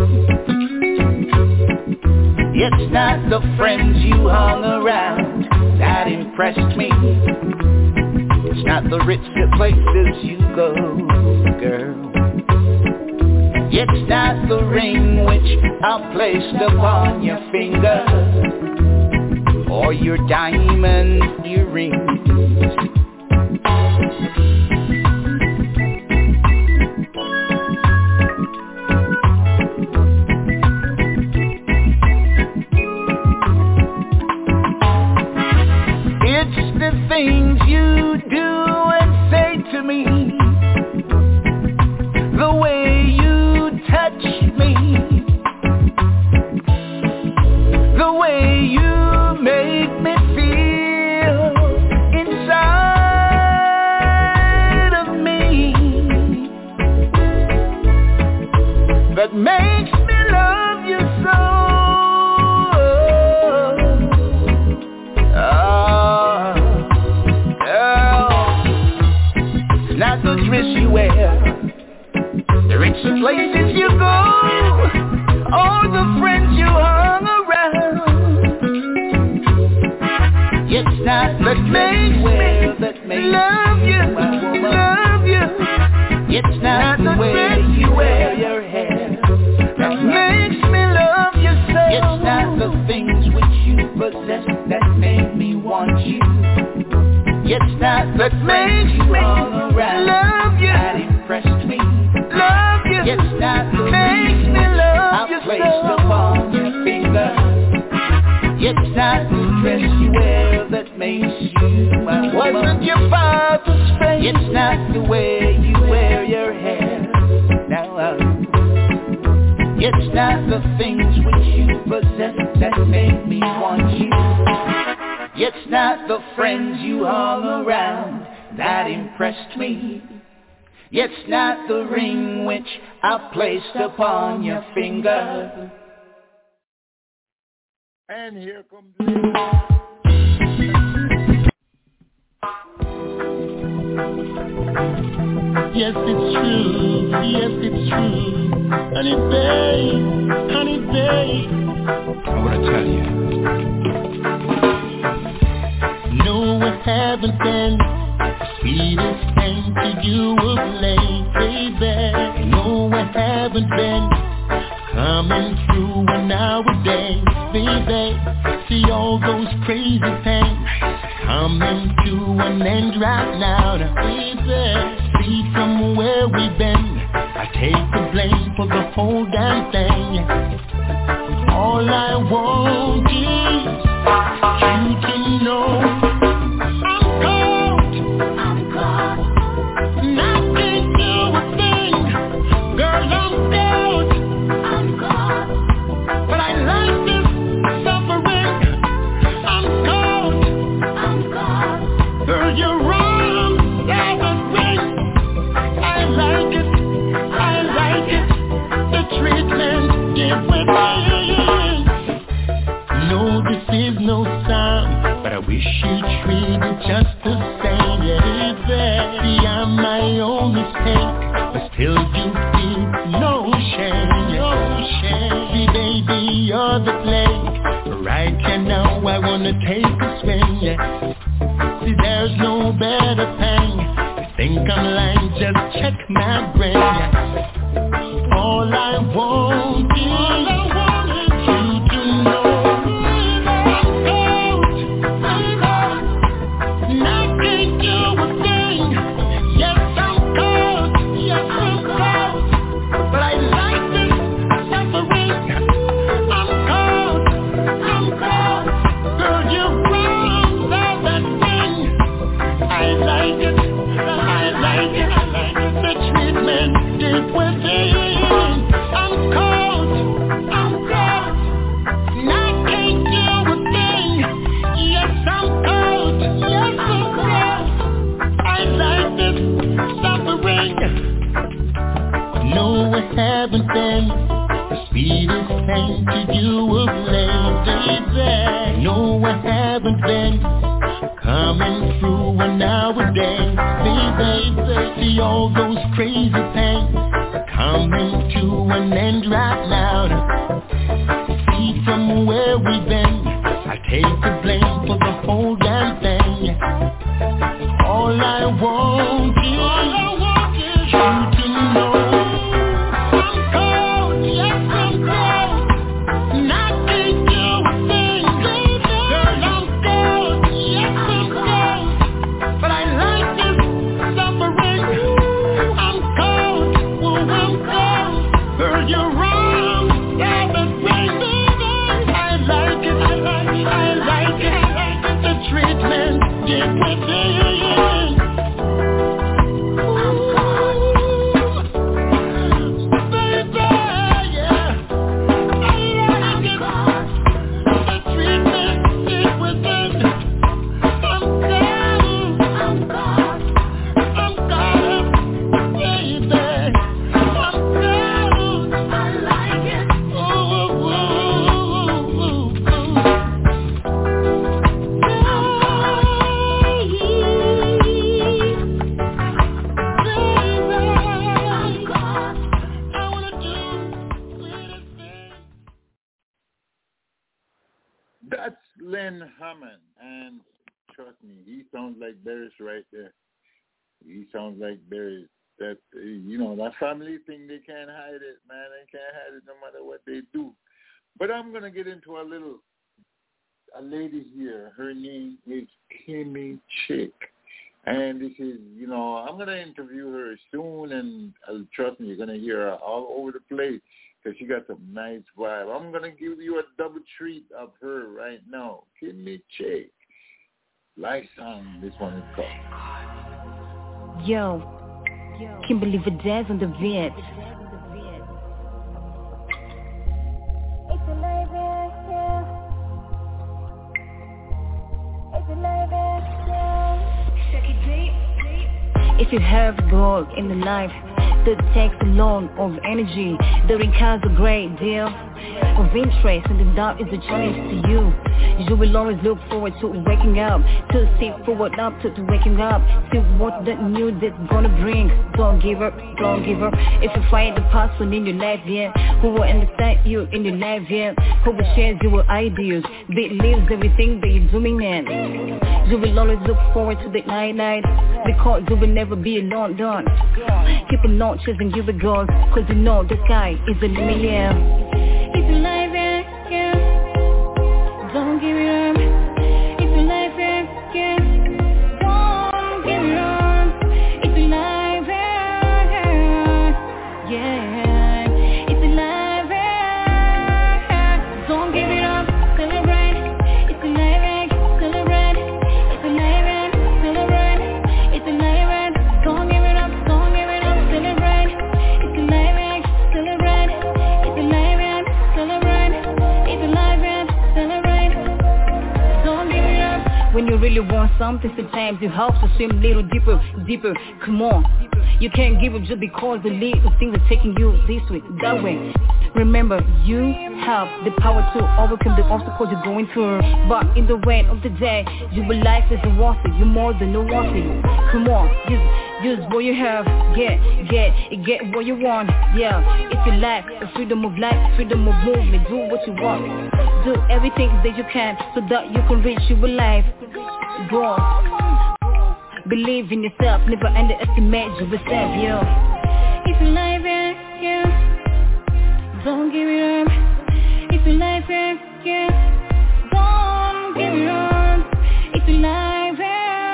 It's not the friends you hung around that impressed me. It's not the rich places you go, girl. It's not the ring which I placed upon your finger, or your diamond earrings. It's the things you do and say to me, the way you touch me, the way you make me feel inside of me, that makes me love you so. Ah, girl, it's not the dress you wear, the rich places you go, all the friends you hung around. It's not that makes me that makes love you, love you. It's not the way you wear your hair that makes me love you so. It's not the things which you possess that make me want you. It's not that makes me love you, that impressed me. Love you. It's not the makes me love you so. I placed upon your finger. It's not the dress you wear that makes you my woman. Wasn't your father's face. It's not the way you wear your hair. Now, uh, it's not the things which you possess that make me want you. It's not the friends you hung around that impressed me. It's not the ring which I placed upon your finger. And here comes yes, it's true, yes, it's true. Honey babe, honey babe, I wanna tell you. No, it haven't been the sweetest thing to you of late, baby. No, it haven't been coming through nowadays, baby. See all those crazy things coming to an end right now, baby. See from where we've been, I take the blame for the whole damn thing. All I want is you to know I'm caught, I'm caught, and I can't do a thing, girl, I'm caught, I'm caught, but I like this suffering, I'm caught, I'm caught, girl, you're wrong, that's the thing, I like it, I like it, the treatment different. No, this is no sign, but I wish you treated just the same, yeah, baby. I'm my own mistake, but still you feel no shame, no shame. See, baby, you're the play, but right here now I wanna take a swing, yeah. See, there's no better thing, you think I'm lying, just check my brain, yeah. All I want is, all I want is you to know I like it, I like it, the treatment nowadays. Baby, see all those crazy things are coming to an end right now. See from where we've been, I take the blame for the whole damn thing. All I want is, all I want is you to know I'm cold, yes I'm cold, and I can't do a thing, girl I'm cold, yes I'm cold, but I like this suffering. I'm cold, well I'm cold, girl you're wrong, yeah but baby, I like it, I like it, I like it, the treatment did with you. Right there. He sounds like Barry. That, you know, that family thing, they can't hide it, man. They can't hide it no matter what they do. But I'm going to get into a little, a lady here. Her name is Kimmy Chick. And this is, you know, I'm going to interview her soon, and uh, trust me, you're going to hear her all over the place because she got some nice vibe. I'm going to give you a double treat of her right now. Kimmy Chick. Life song, this one is called. Yo, Kimberly Verdez on the vid. If you have gold in the life that takes a lot of energy, that requires a great deal of interest, and the doubt is a choice to you. You will always look forward to waking up, to see forward up to, to waking up, see what that new that's gonna bring. Don't give up, don't give up. If you find the person in your life, yeah, who will understand you in your life, yeah, who will share your ideas, that lives everything that you're doing, man. You will always look forward to the night night, because you will never be alone, done. Keep on not chasing your goals, cause you know the sky is the limit, yeah. If you life, yeah, yeah, don't give it up. If you life, yeah, yeah, don't give it up. If you life, yeah, yeah, if you life, yeah, don't give it up. Celebrate. If you life, celebrate. If you life, celebrate. If you life, don't give it up. Don't give it up. Celebrate. If you life, celebrate. If you life, celebrate. If you life, celebrate. Don't give it up. When you really want something, sometimes you have to swim a little deeper, deeper. Come on. You can't give up just because the little things are taking you this way, that way. Remember, you have the power to overcome the obstacles you're going through. But in the end of the day, your life isn't worth it. You're more than no worth it. Come on, use, use what you have. Get, get, get what you want. Yeah, it's your life, the freedom of life, freedom of movement. Do what you want. Do everything that you can so that you can reach your life. Go on. Believe in yourself, never underestimate yourself, yo. If you live it, yeah, don't give it up. If you live it, yeah, don't give it up. If you live it,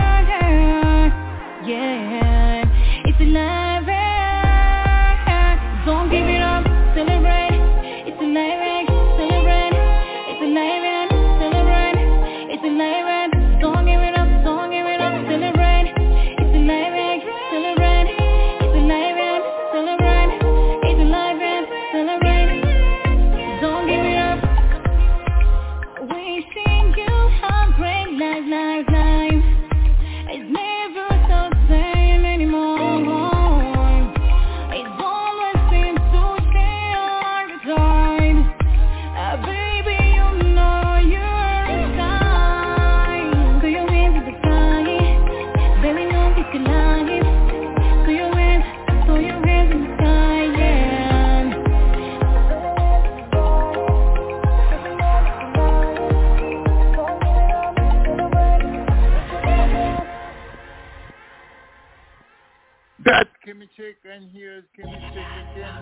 yeah, if you live it, don't give it up. Celebrate. If you live it, celebrate. If you live it, celebrate. If you live it, don't give it up. Don't give it up. Celebrate. If you live it, celebrate. If you live it, celebrate. If you live it, celebrate. speak life. Throw your hands, throw your hands in the sky, yeah. That's Kimmy Chick, and here's Kimmy Chick again.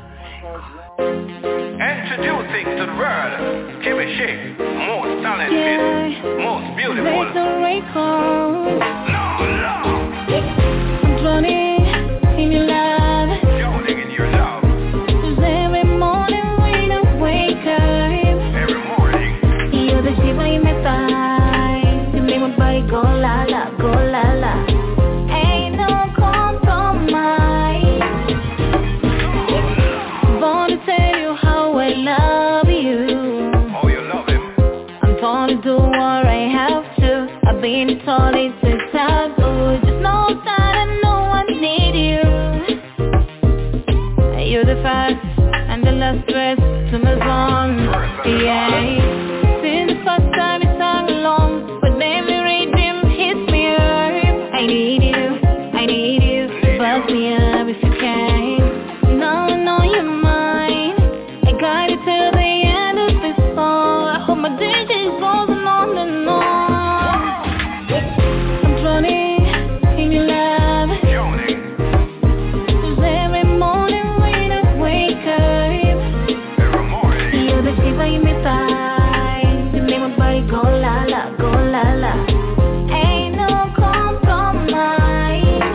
Introducing to the world, Kimmy Chick, most talented, yeah. most beautiful. Break the record. No, no. I'm drowning in your love. Drowning in your love. 'Cause every morning when I wake up, every morning, you're the shiver in my thigh. You make my body go la la, go la la. Ain't no compromise. Born to tell you how I love you. Oh, you love him. I'm born to do what I have to. I've been told it's a taboo. Just know that I know I need you. You're the first and the last breath to my song. Yeah. Since the first time we sang along, but then the rhythm hits me hard. I need you, I need you. Buzz me up if you can. Now I know you're mine. I got it till the end of this song. I hope my D J goes on and on. I'm drowning in your love. Drowning. 'Cause every morning when I wake up, every morning, you're the shiver in my thigh. You make my body go la la, go la la. Ain't no compromise.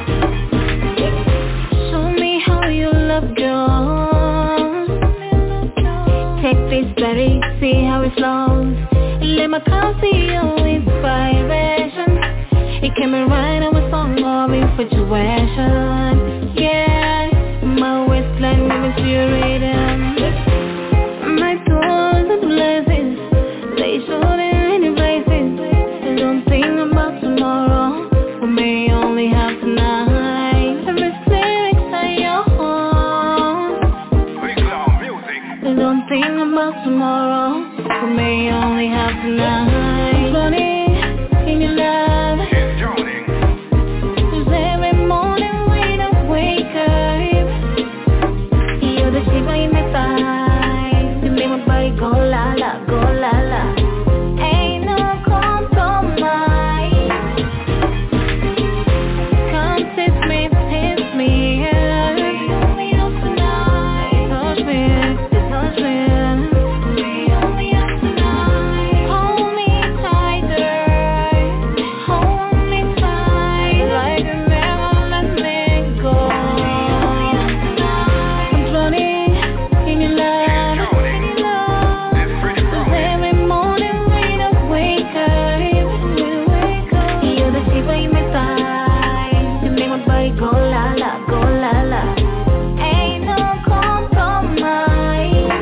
Show me how you love girls. Take this berry, see how it flows. Let my car see your inspiration. It came and right on a song of infatuation. Yeah, my waistline limits your rhythm. My doors are blessings, they show in any places. And don't think about tomorrow, we may only have tonight. Every lyrics are your own. big loud music. And don't think about tomorrow, we may only have tonight. Running in your love. She's drowning. 'Cause every morning when I wake up, you're the shiver in my thigh. You make my body go la la, go la la. Ain't no compromise. Come kiss me, kiss me. We only have tonight. Touch me, touch me. We only have tonight. Hold me tighter, hold me tight. Like you never let me go. I'm drowning in your love, in your love. It's pretty brown. Every morning when I wake up, we wake up. You're the shiver in my thigh. You make my body go la la, go la la. Ain't no compromise.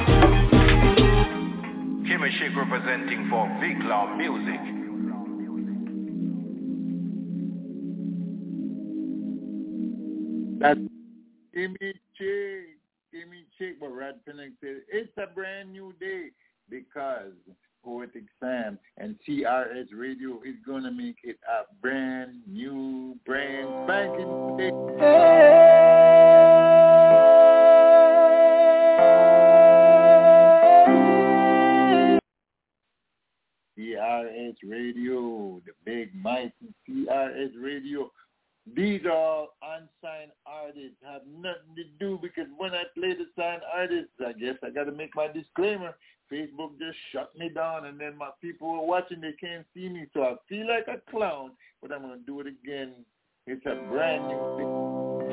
Kimmy Chick representing for Big Loud Music. That's Kimmy Chick, Kimmy Chick. But Rad Pinnock said it's a brand new day because Poetic Sam and C R S Radio is gonna make it a brand new, brand spanking day. C R S Radio, the big mighty C R S Radio. These are all unsigned artists, have nothing to do because when I play the signed artists, I guess I got to make my disclaimer. Facebook just shut me down, and then my people who are watching, they can't see me, so I feel like a clown, but I'm going to do it again. It's a brand new thing.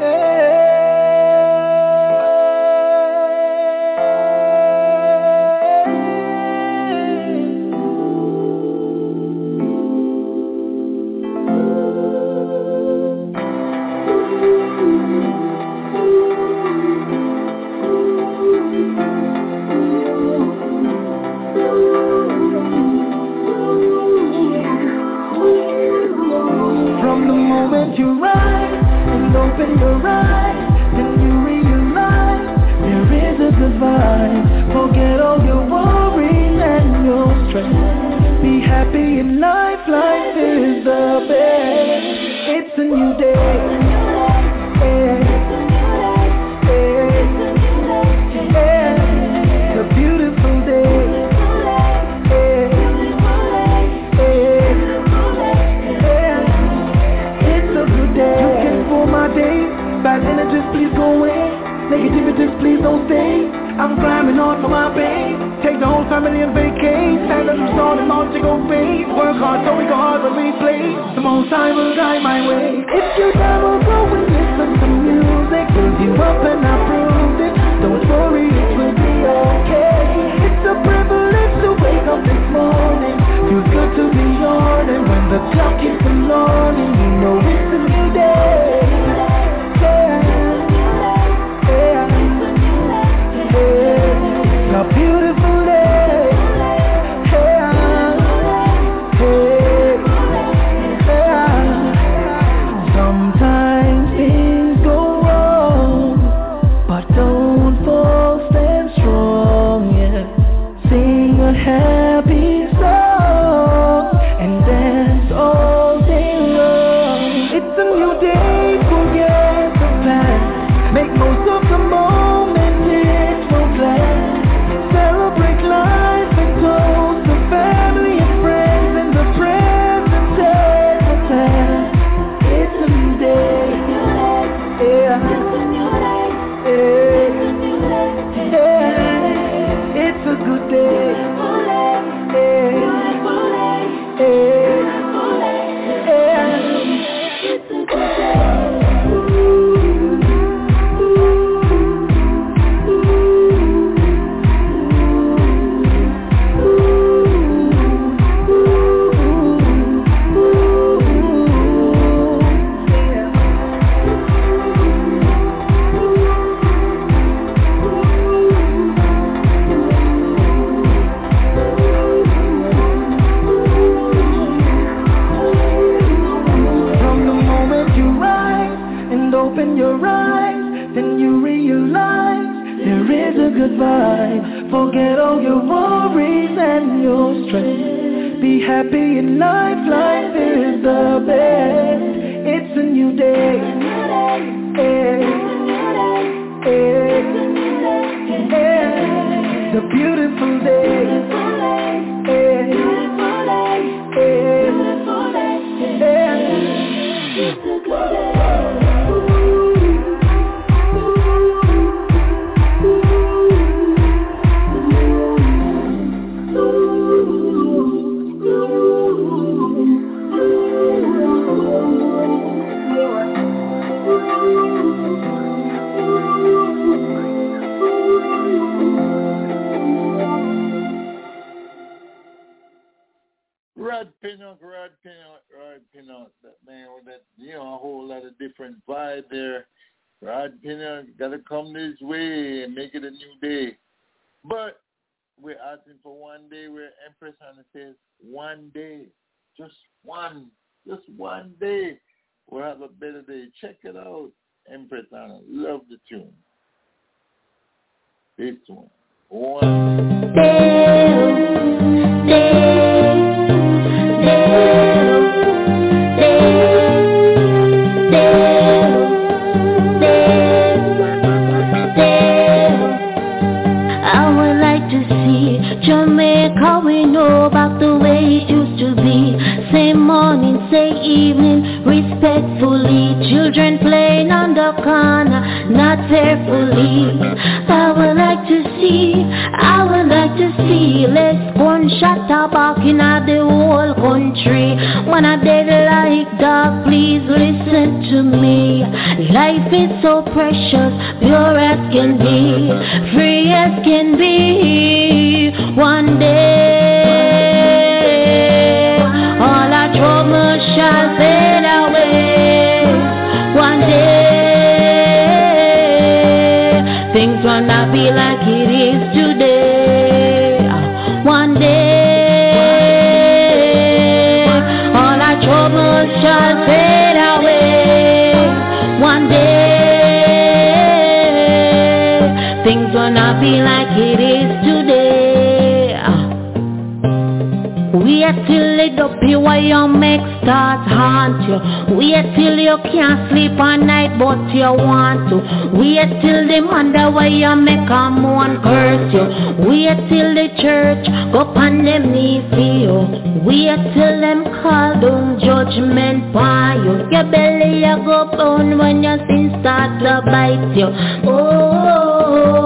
From the moment you rise and open your eyes, then you realize there is a divide. Forget all your worries and your stress. Be happy in life, life is the best. It's a new please don't stay. I'm climbing on for my pain. Take the whole family and vacate. Stand up and start and launch to go fade. Work hard so we go hard when we play. The most time will guide my way. If you never go and listen to music, build you up and I proved it. Don't worry, it will be okay. It's a privilege to wake up this morning. Feels good to be on, and when the clock is alarming, you know it's a new day. Yeah, yeah, yeah. A beautiful day. Yeah, yeah, yeah. Sometimes things go wrong, but don't fall, stand strong. Yeah, sing a happy song and dance all day long. It's a new day, forget the past. Make most of the moment, it will last. Celebrate life and toast to family and friends in the present day. It's a new day, yeah, yeah, yeah. It's a good day, yeah, forget all your worries and your stress. Be happy in life, life is the best. It's a new day. Hey, hey, hey. The beautiful day. Hey, hey, hey. Rod Pinnock, Rod Pinnock, Rod Pinnock, that man with that, you know, a whole lot of different vibe there. Rod Pinnock gotta come this way and make it a new day. But we're asking for one day where Empress Anna says one day, just one, just one day. We'll have a better day. Check it out, Empress Anna. Love the tune. This one. One day. Day. Jamaica, we know about the way it used to be. Say morning, say evening, respectfully. Children playing on the corner, not fearfully. I would like to see, I would like to see less gunshot barking at the whole country. When I dead like dog, please listen to me. Life is so precious, pure as can be, free as can be. One day, all our troubles shall fade away. One day, things will not be like it is today. One day, all our troubles shall fade away. One day, things will not be like it is today. Wait till it up you while your make start haunt you. Wait till you can't sleep at night but you want to. Wait till them wonder why you make a moan curse you. Wait till the church go on them knees for you. Wait till them call down judgment by you. Your belly you go down when your sin start to bite you. Oh,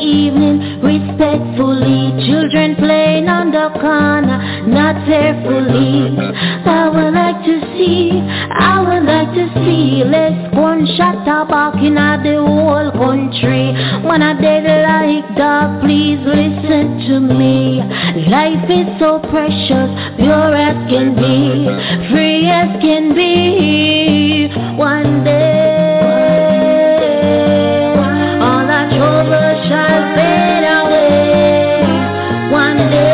evening, respectfully. Children playing on the corner, not carefully. I would like to see, I would like to see less gunshot barking at the whole country. When I dead like dog, please listen to me. Life is so precious, pure as can be, free as can be. One day, all our troubles shall fade away. One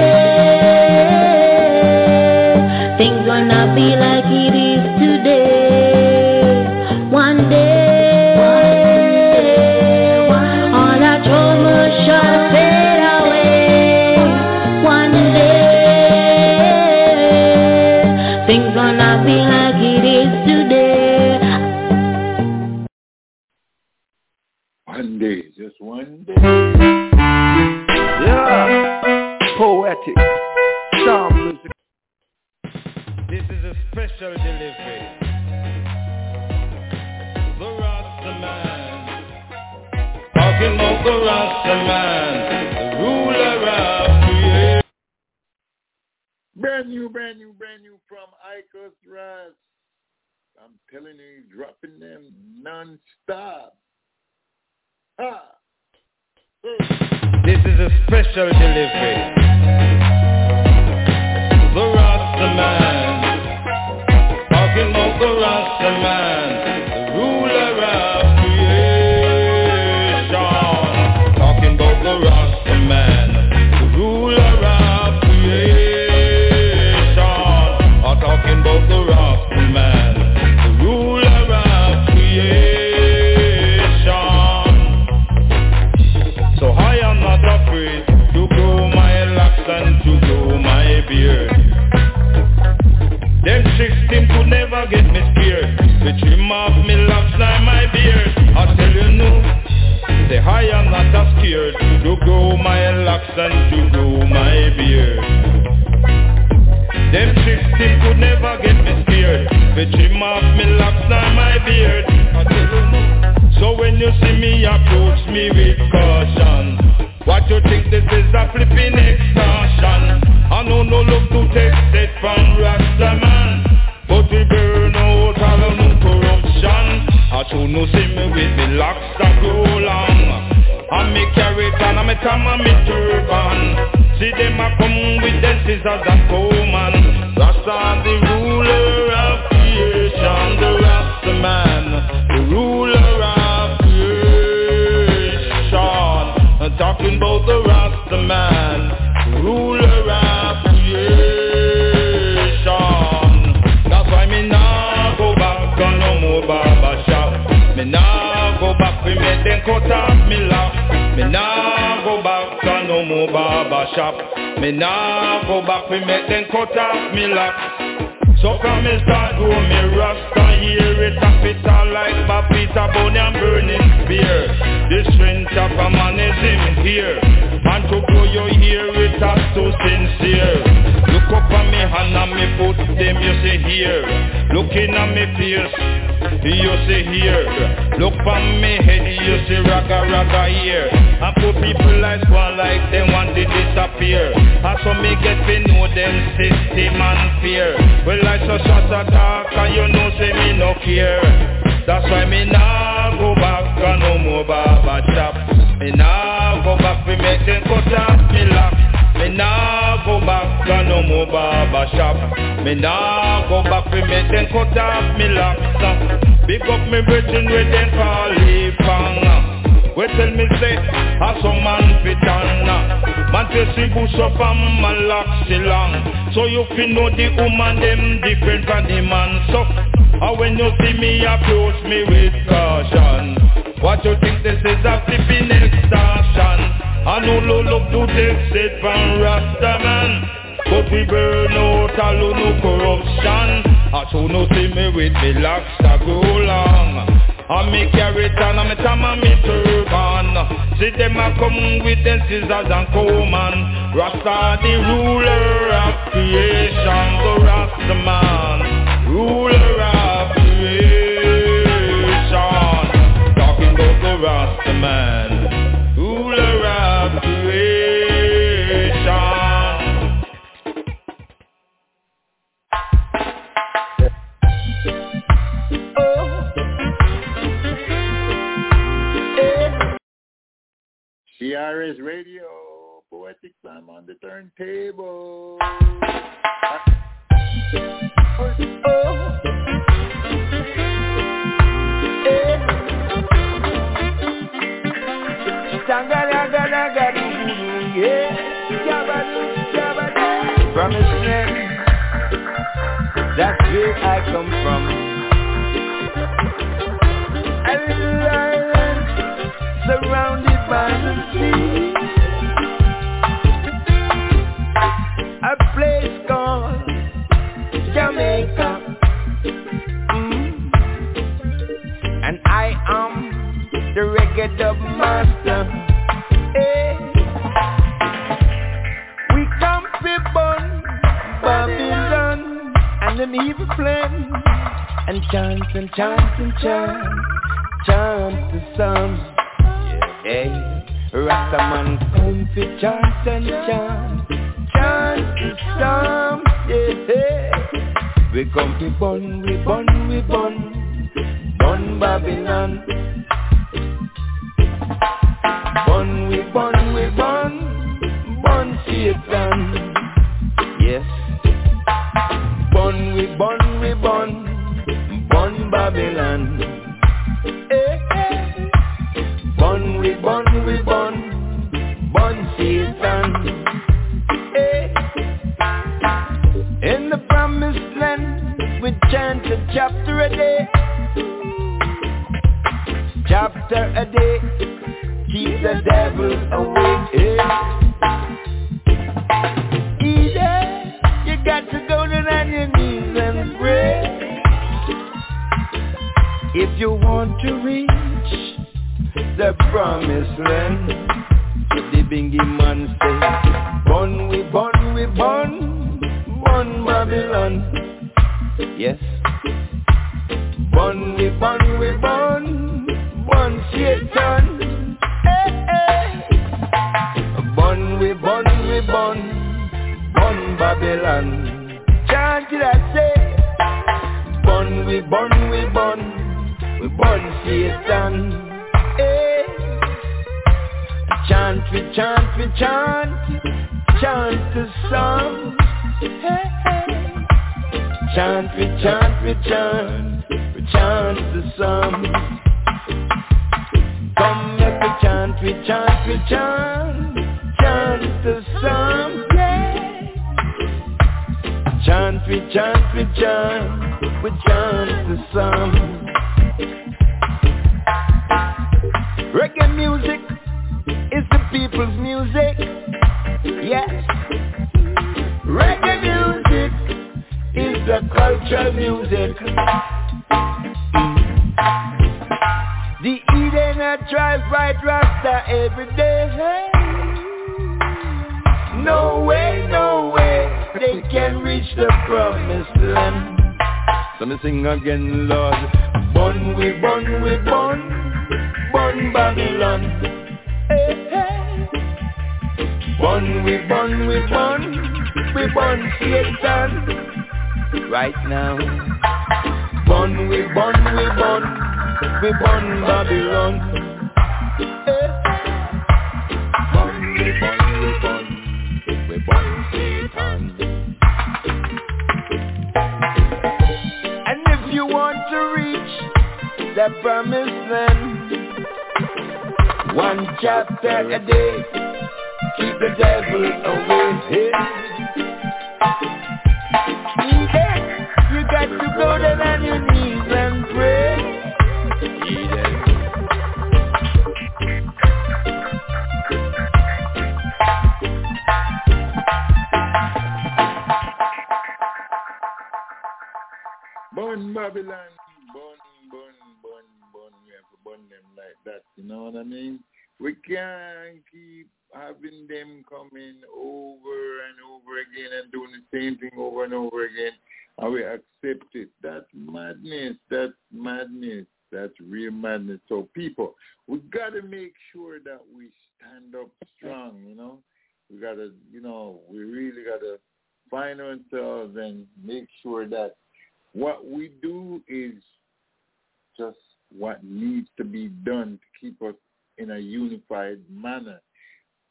day, things gonna be like it is today. One day, all our troubles shall fade away. One day, things gonna be like it is today. One day, just one day. Yeah, poetic, psalm music. This is a special delivery. The Rasta man, talking about the Rasta man, the ruler of creation. Brand new, brand new, brand new from Icos Ras. I'm telling you, he's dropping them non-stop. Ha! This is a special delivery. The Rasta man, talking about the Rasta man, the ruler of creation. Talking about the Rasta man, the ruler of creation. I'm talking about the Rasta man, the ruler of creation. So I am not afraid to grow my locks and to grow my beard. Them system could never get me scared. The trim off me locks like my beard. I tell you no, say I am not a scared to grow my locks and to grow my beard. Them system could never get me scared. The trim off me locks like my beard. I tell you no. So when you see me approach me with caution, what you think this is a flipping extortion? I know no look to take it from Rasta man, but we burn out all of no corruption. I should no see me with the locks that grow long, and me carry it and me tam and me turban. See them a come with them scissors and comb and Rasta the ruler of creation, the Rasta man, the ruler of creation. I'm talking about the Rasta man, the ruler of creation. That's why me nah go back on no more barber shop. Me nah go back, we make them cut off me laugh. Me nah go back on no more barber shop. Me nah go back, we make them cut off me laugh. So come and start go me Rasta here. It a fit all like Bapita Bonnie and burning spear. The strength of a man is in here, and to grow your hair it has so sincere. Look up on me hand and me put them, you see here. Looking at me face, you see here. Look on me head, you see raga raga here. And put people like one like them want to disappear. And so me get to know them system and fear. Well I so shut a talk and you know say me no care. That's why me nah go back and no more barber shop. Me nah go back, we make them cut off me lock. Me nah go back and no more barber shop. Me nah go back, we make them cut off me lock. Big up me virgin with them call Ipang. We tell me say, as some man fit on. Man say see bush up and man lock she long. So you feel know the woman them different from the man. So, and when you see me approach me with caution, what you think this is a flipping extortion? I know no look to take it from Rasta man, but we burn out all no corruption. I should no see me with me locks that go long. And me carry it and me tam and me turban. See them a come with them scissors and comb and Rasta the ruler of creation, the Rasta man, ruler of creation. Talking about the Rasta man, ruler of C R S Radio, Poetic Slam on the turntable. Oh. Promised land, that's where I come from. A little island surrounded by the sea, a place called Jamaica. Mm. And I am the reggae dub master. Hey. We come to burn Babylon and them evil plan, and chant and chant and chant, chant the psalms. Hey, Rastaman come to chant and chant, chant the psalms. Yeah, we come to burn, we burn, we burn, burn Babylon. Burn, we burn, we burn, burn Satan. Yes. Burn, we burn, we burn, burn Babylon. Eh, eh. Burn, we burn, we burn, burn Satan. Eh. In the promised land, we chant a chapter a day. Chapter a day, keep the devil away. Eh. Either you got to go down on your knees and pray if you want to reach the promised land. The bingy man say, burn, we burn, we burn, burn Babylon. Yes. Burn, we burn, we burn, burn Satan. Hey, hey. Burn, we burn, we burn, burn Babylon. Chant it I say, burn, we burn, we burn, we burn Satan. Hey. Chant, we chant, we chant, chant the song. Hey, hey. Chant, we chant, we chant, we chant the song. Come let me chant, we chant, we chant, chant the song. Chant, we chant, we chant, we chant the song. Reggae music is the people's music. Yes. Reggae music is the cultural music. The Eden I drive right Rasta every day. No way, no way they can reach the promised land. So me sing again, Lord. Burn, we burn, we burn, burn Babylon. Hey, hey. Burn, we burn, we burn, we burn Satan. Right now. Burn, we burn, we burn, we burn Babylon. Hey. Burn, we burn, we burn, we burn Satan. And if you want to reach the promised land, one chapter a day, keep the devil away. Hey. Yeah, you got to go down on your knees and pray. Yeah. Burn Babylon, burn, burn, burn, burn. We have to burn them like that, you know what I mean? We can't keep having them coming over and over again and doing the same thing over and over again, and we accept it. That's madness. That's madness. That's real madness. So people, we got to make sure that we stand up strong, you know? We got to, you know, we really got to find ourselves and make sure that what we do is just what needs to be done to keep us in a unified manner.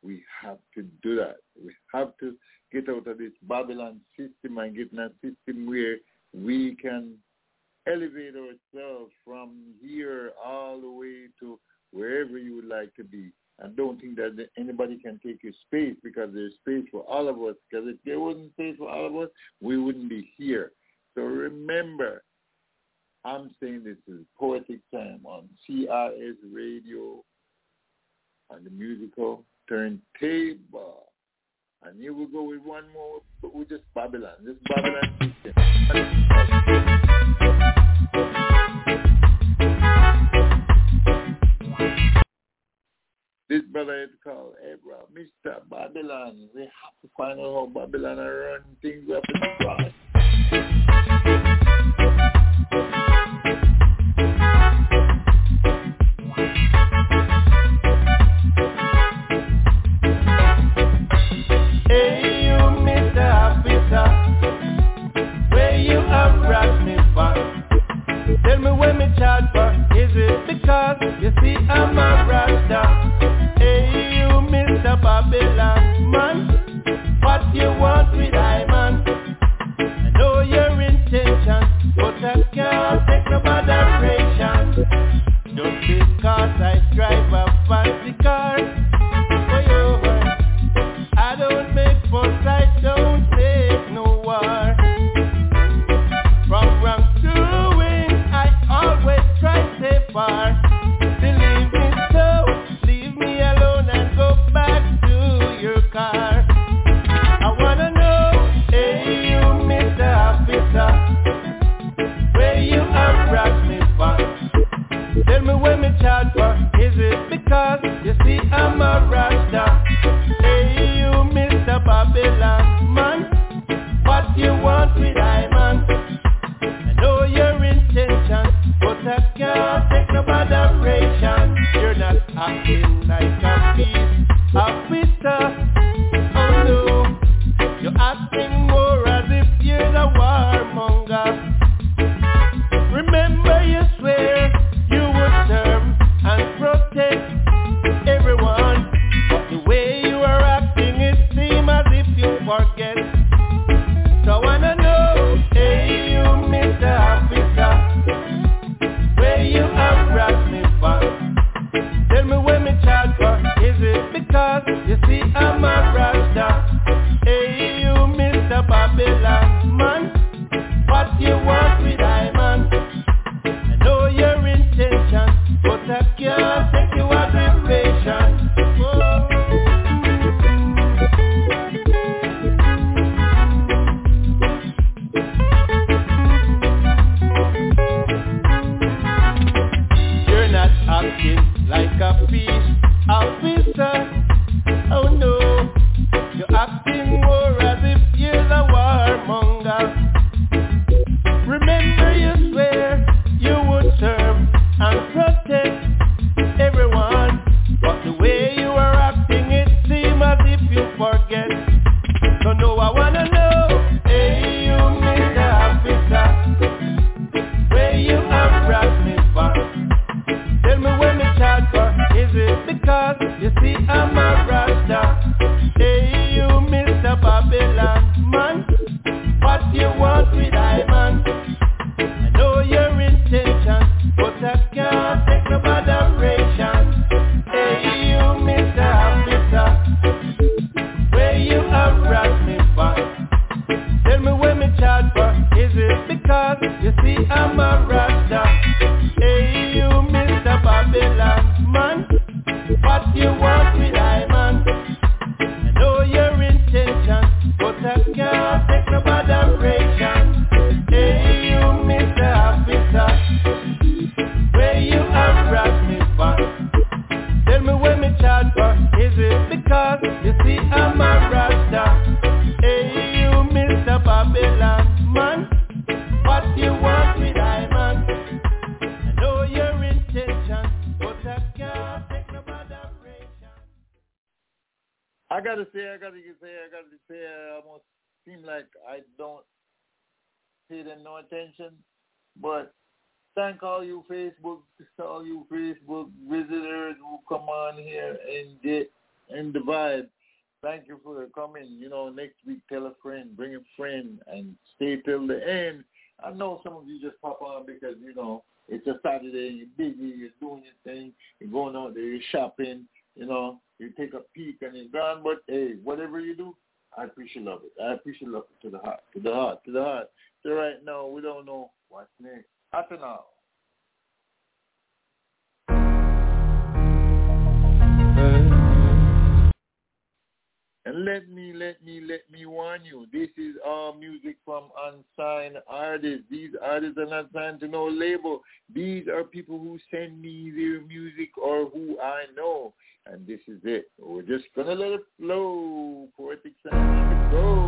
We have to do that. We have to get out of this Babylon system and get in a system where we can elevate ourselves from here all the way to wherever you would like to be. I don't think that anybody can take your space, because there's space for all of us. Because if there wasn't space for all of us, we wouldn't be here. So remember, I'm saying this is Poetic Time on C R S Radio on the musical turntable. And here we go with one more, with just Babylon. This Babylon system. This brother is called Abra, Mister Babylon. We have to find out how Babylon are running things up in the cross. Hey, you, Mister Officer, where you have brought me from? Tell me where me charge for. Is it because you see I'm a Rasta? Hey, you, Mister Babylon, man, what you want with I, man? I know your intention, but I can't take no moderation. Just because I drive a fancy car, for you, I don't make fuss, I don't make no war. From wrong to win, I always try to stay far. Believe me so, leave me alone and go back to your car. I wanna know, hey you Mister Officer, where you have brought me from? Tell me where me charge for. Is it because you see I'm a Rasta? Hey you Mister Babylon, man, what you want with I, man? I know your intention, but I can't take no moderation. You're not acting like a peace officer. Oh no, you're acting more as if you're the warmonger. Remember you swear you would serve and protect everyone, but the way you are acting, it seems as if you forget. So I wanna know, hey you Mister Officer, where you have brought me from? Tell me where me charge for. Is it because you see I'm a Rasta? Hey you Mister Babylon, man, what you want with I, man? I know your intention, but I can't take you aggravation. Oh. You're not acting like a peace officer. Oh no, you're acting more as if you're the warmonger. Remember you swear you would serve and protect everyone, but the way you are acting, it seems as if you forget. So no, I wanna know, hey you Mister Officer, where you have brought me from? Tell me where me charge for. Is it because you see I'm a Rasta? Hey you Mister Babylon, man, what you want with I, man? I know your intention, but I can't take no moderation. Hey you Mister Officer, where you have brought me from? Tell me where me charge for. Is it because you see I'm a Rasta? Hey you Mister Babylon, man, what you want with I, man? I know your intention, but I can't take no moderation. Hey you Mister Officer, where you have brought me from? Tell me where me charge for. Is it because you see I'm a Rasta? Hey you Mister Babylon, man, what you want with I, man? I know your intention, but I can't take no moderation. I gotta say, I gotta say, I gotta say, I almost seem like I don't pay them no attention, but thank all you Facebook, all you Facebook visitors who come on here and get in the vibe. Thank you for coming. You know, next week, tell a friend, bring a friend, and stay till the end. I know some of you just pop on because, you know, it's a Saturday, you're busy, you're doing your thing, you're going out there, you're shopping, you know, you take a peek and you're gone. But, hey, whatever you do, I appreciate love it. I appreciate love it to the heart, to the heart, to the heart. So right now, we don't know what's next. After now. And let me, let me, let me warn you, this is all music from unsigned artists. These artists are not signed to no label. These are people who send me their music or who I know. And this is it. We're just going to let it flow. Poetic Sound, go.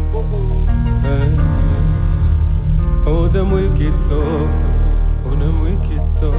Hey. Oh, them wicked so. Oh, them wicked so.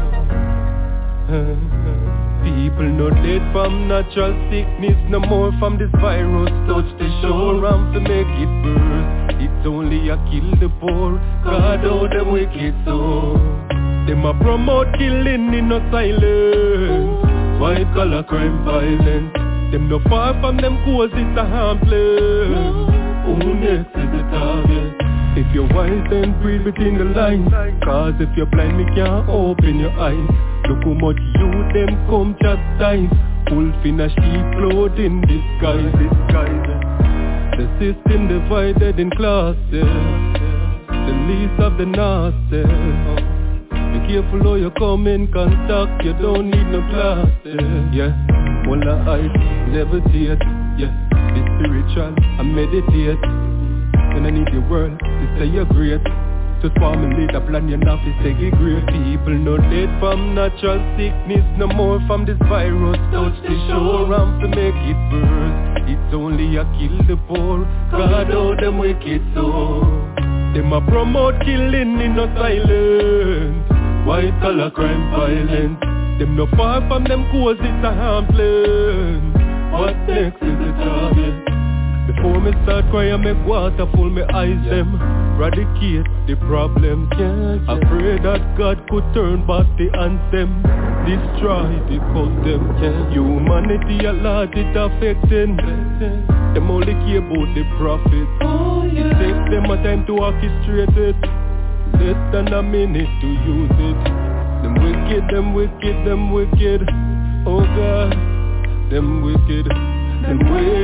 Hey. People no dead from natural sickness, no more from this virus. Touch the shore and to make it burst. It's only a kill the poor. God, oh, them wicked so. Them a promote killing in no silence. White collar crime violence. Them no far from them cause it's a harmless. Who next is the target? If you're wise then breathe between the lines. Cause if you're blind, me can't open your eyes. Look how much you them come chastise. Wolf in a sheep clothing disguise, disguise. The system divided in classes. The least of the nurses. Be careful how you come in contact. You don't need no glasses. Yeah, well I levitate. Yeah, be spiritual and meditate. And I need the world to say you're great. To formulate a plan, you have to segregate. People no dead from natural sickness, no more from this virus. Touch the shore and to make it burst. It's only a kill the poor. God, oh, them wicked so. Them a promote killing in no silence. White collar crime violence. Them no far from them cause it's a harmless. What next is the target? Before me start crying, I make water full me eyes them. Eradicate the problems. I pray that God could turn back the anthem. Destroy the them. Humanity a lot it affecting. Them only care about the profit. It takes them a time to orchestrate it. Less than a minute to use it. Them wicked, them wicked, them wicked. Oh God, them wicked. Them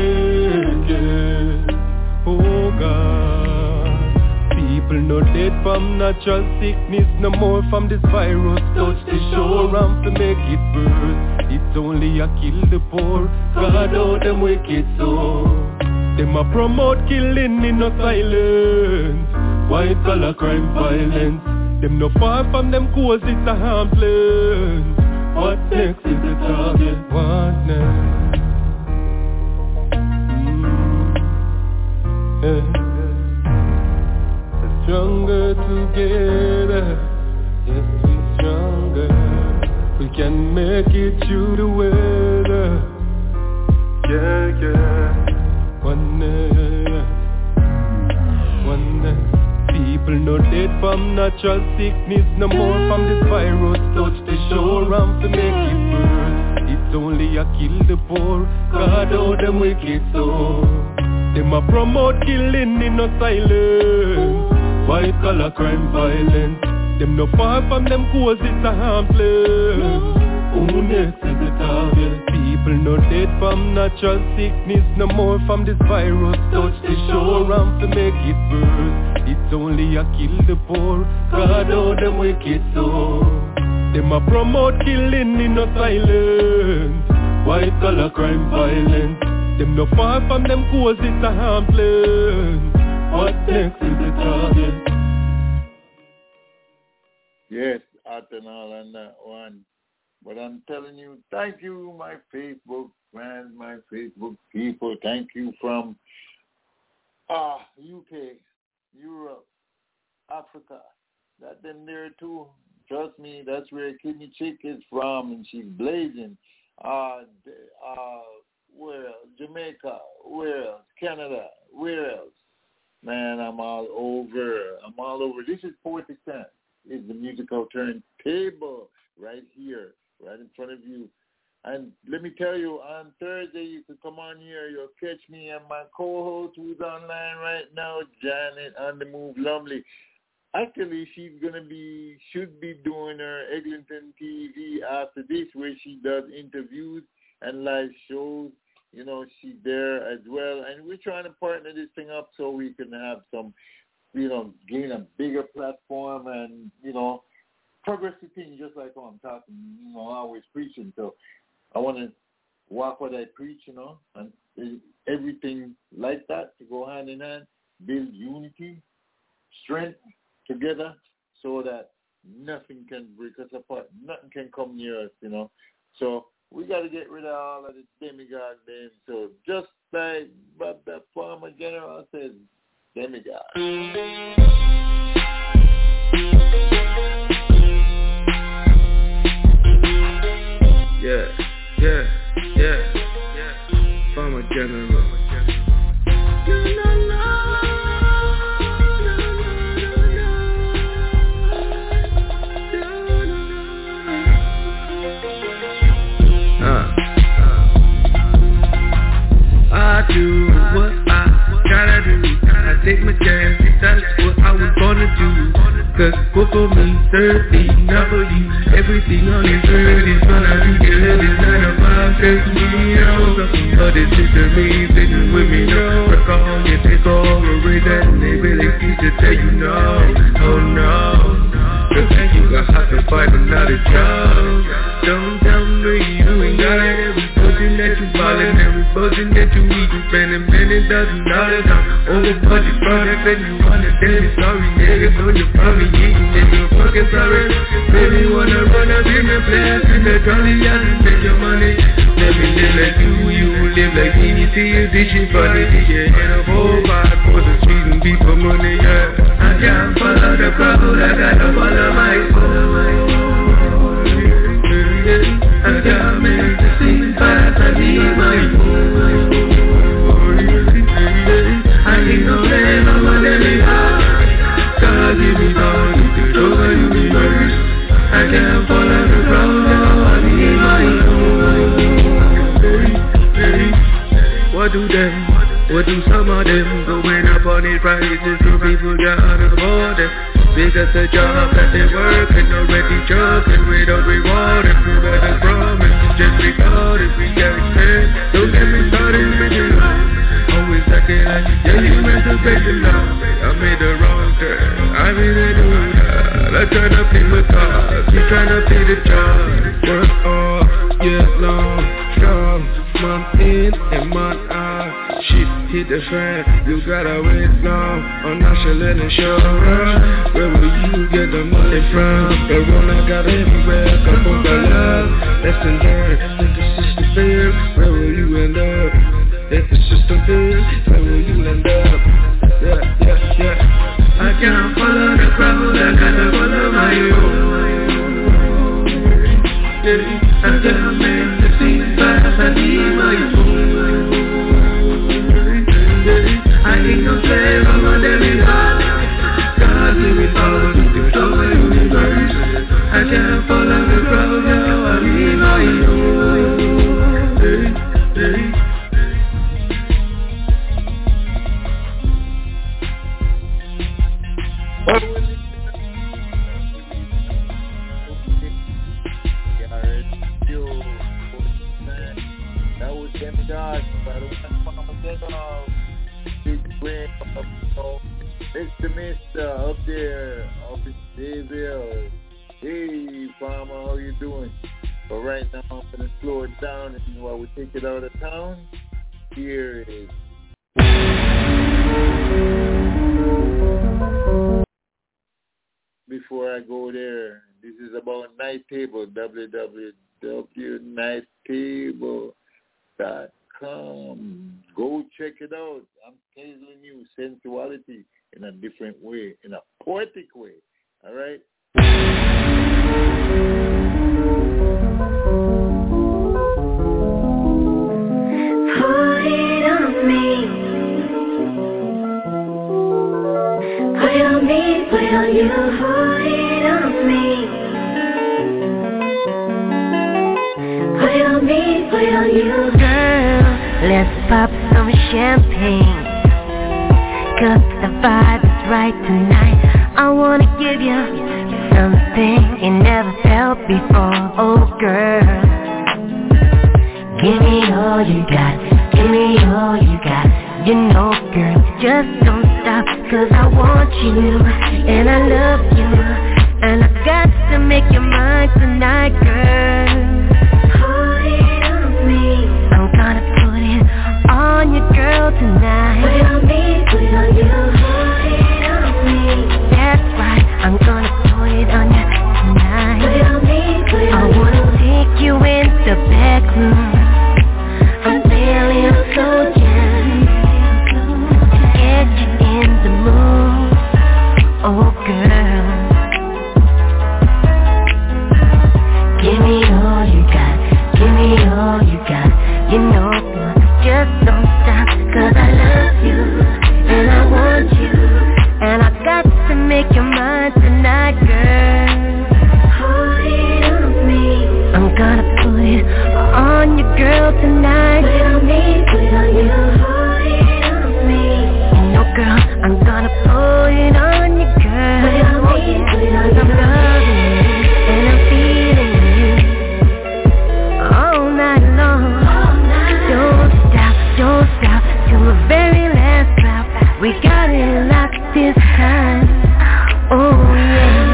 wicked, oh God. People no dead from natural sickness, no more from this virus. Touch the shore and to make it burst. It's only a kill the poor. God, oh, them wicked so. Them a promote killing in no silence. White collar crime violence. Them no far from them cause it's a harmless. What next is the target? What next? Yeah. Stronger together, yes we stronger. We can make it through the weather. Yeah, yeah. One day, one day. People no dead from natural sickness, no more from this virus. Touch the shore and to make it burst. It's only a kill the poor. God, oh, them wicked so. Them a promote killing in no silence. White collar crime violence. Them no far from them cause it's a harmless. Who next is the target? People no dead from natural sickness, no more from this virus. Touch the shore and to make it burst. It's only a kill the poor. God, oh, them wicked so. Them a promote killing in no silence. White collar crime violence. Them no far from them cause it's a harmless. What next is the target? Yes, Atanal on that one. But I'm telling you, thank you, my Facebook friends, my Facebook people. Thank you from uh, U K, Europe, Africa. That them there too. Trust me, that's where Kidney Chick is from, and she's blazing. Uh, uh, Where else? Jamaica. Where else? Canada. Where else? Man, I'm all over. I'm all over. This is Poetic Sound. It's the musical turntable right here, right in front of you. And let me tell you, on Thursday, you can come on here. You'll catch me and my co-host who's online right now, Janet on the Move Lumley. Actually, she's going to be, should be doing her Eglinton T V after this, where she does interviews and live shows. You know, she's there as well. And we're trying to partner this thing up so we can have some, you know, gain a bigger platform and, you know, progressive things just like how I'm talking, you know, always preaching. So I want to walk what I preach, you know, and everything like that to go hand in hand, build unity, strength together so that nothing can break us apart. Nothing can come near us, you know. So we got to get rid of all of this demigod then. So just like Bob the former general says, demigod. Yeah, yeah, yeah, yeah. Former general. I do what I gotta do. I take my chance, that's what I was gonna do. Cause go for me, thirty, not for you. Everything on this earth is gonna be good. It's not about taking me out. But it's just a me sitting with me now. Recall you take over it and they really teach to tell you no. Oh no. Cause you got to fight another job. Don't tell me you ain't got it. Every buzzing that you ballin', every buzzing that you eatin', spending many dozen dollars on over budget products and you wanna tell me sorry, nigga, so you probably eatin', nigga, fucking sorry. Baby, wanna run up in the place in the trolley, I can take your money. Let me live like you, you live like me, see you dishing funny, yeah, in a whole vibe for the street and beat for money, yeah. I can't follow the crowd, I gotta follow my soul. I gotta make the scene fast, I need my phone. I need no man, I'm a living heart. God give me down, you can show the universe. I can't follow the crowd, I need my own. What do them? What do some of them? Going up on these prices so people can't afford it. Because the job that they work and already joking without reward and prove that the promise is just regarded. We get paid. Don't get me started with your life. Always acting like you, yeah, you meant to break the law. I made the wrong turn, I really do that. I try to play with cars, you tryna play the job. Work all year long, strong, month in and month out. Shit hit the fan, you gotta wait long on national insurance. Where will you get the money from? The one I got everywhere, come from the love. Lesson learned, let the system fail. Where will you end up? Let the system fail. Where will you end up? Yeah, yeah, yeah. I can't follow the crowd, I gotta follow my own. Yeah, I gotta make the scene fast, I need my phone. I ain't no slave, I'm a living heart. God give me power to control the universe. I can't follow the crowd now, I need my own. Hey, hey. That was Demigod, by the way, Mister Mister up there, up in Daysville. Hey, farmer, how you doing? But right now, I'm going to slow it down, and while we take it out of town, here is... Before I go there, this is about Night Table, w w w dot night table dot com. Go check it out. I'm telling you, sensuality in a different way, in a poetic way. All right? Put it on me. Put it on me, put it on you. Put it on me. Put it on me, will you? Girl, let's pop some champagne, 'cause the vibe is right tonight. I wanna give you something you never felt before. Oh girl, give me all you got, give me all you got. You know girl, just don't stop, 'cause I want you, and I love you, and I got to make you mine tonight, girl. Put it on me, I'm gonna put it on you, girl, tonight. Put it on me, put it on you. Put it on me, that's right, I'm gonna put it on you tonight. Put it on me, put it on you. I wanna take you in the back room, I'm feeling so jammed, get you in the mood, oh girl. Give me all you got, give me all you got. You know what, just don't stop, 'cause I love you, and I want you, and I got to make you mine tonight, girl. Put it on me, I'm gonna put it on you, girl, tonight. Put it on me, put it on you. Put it on me, you know girl, I'm gonna put it on you, girl. Put it on me, put it on you. I'm loving you, and I'm feeling you all night long. Don't stop, don't stop, till the very last drop. We got it locked this time. Oh yeah.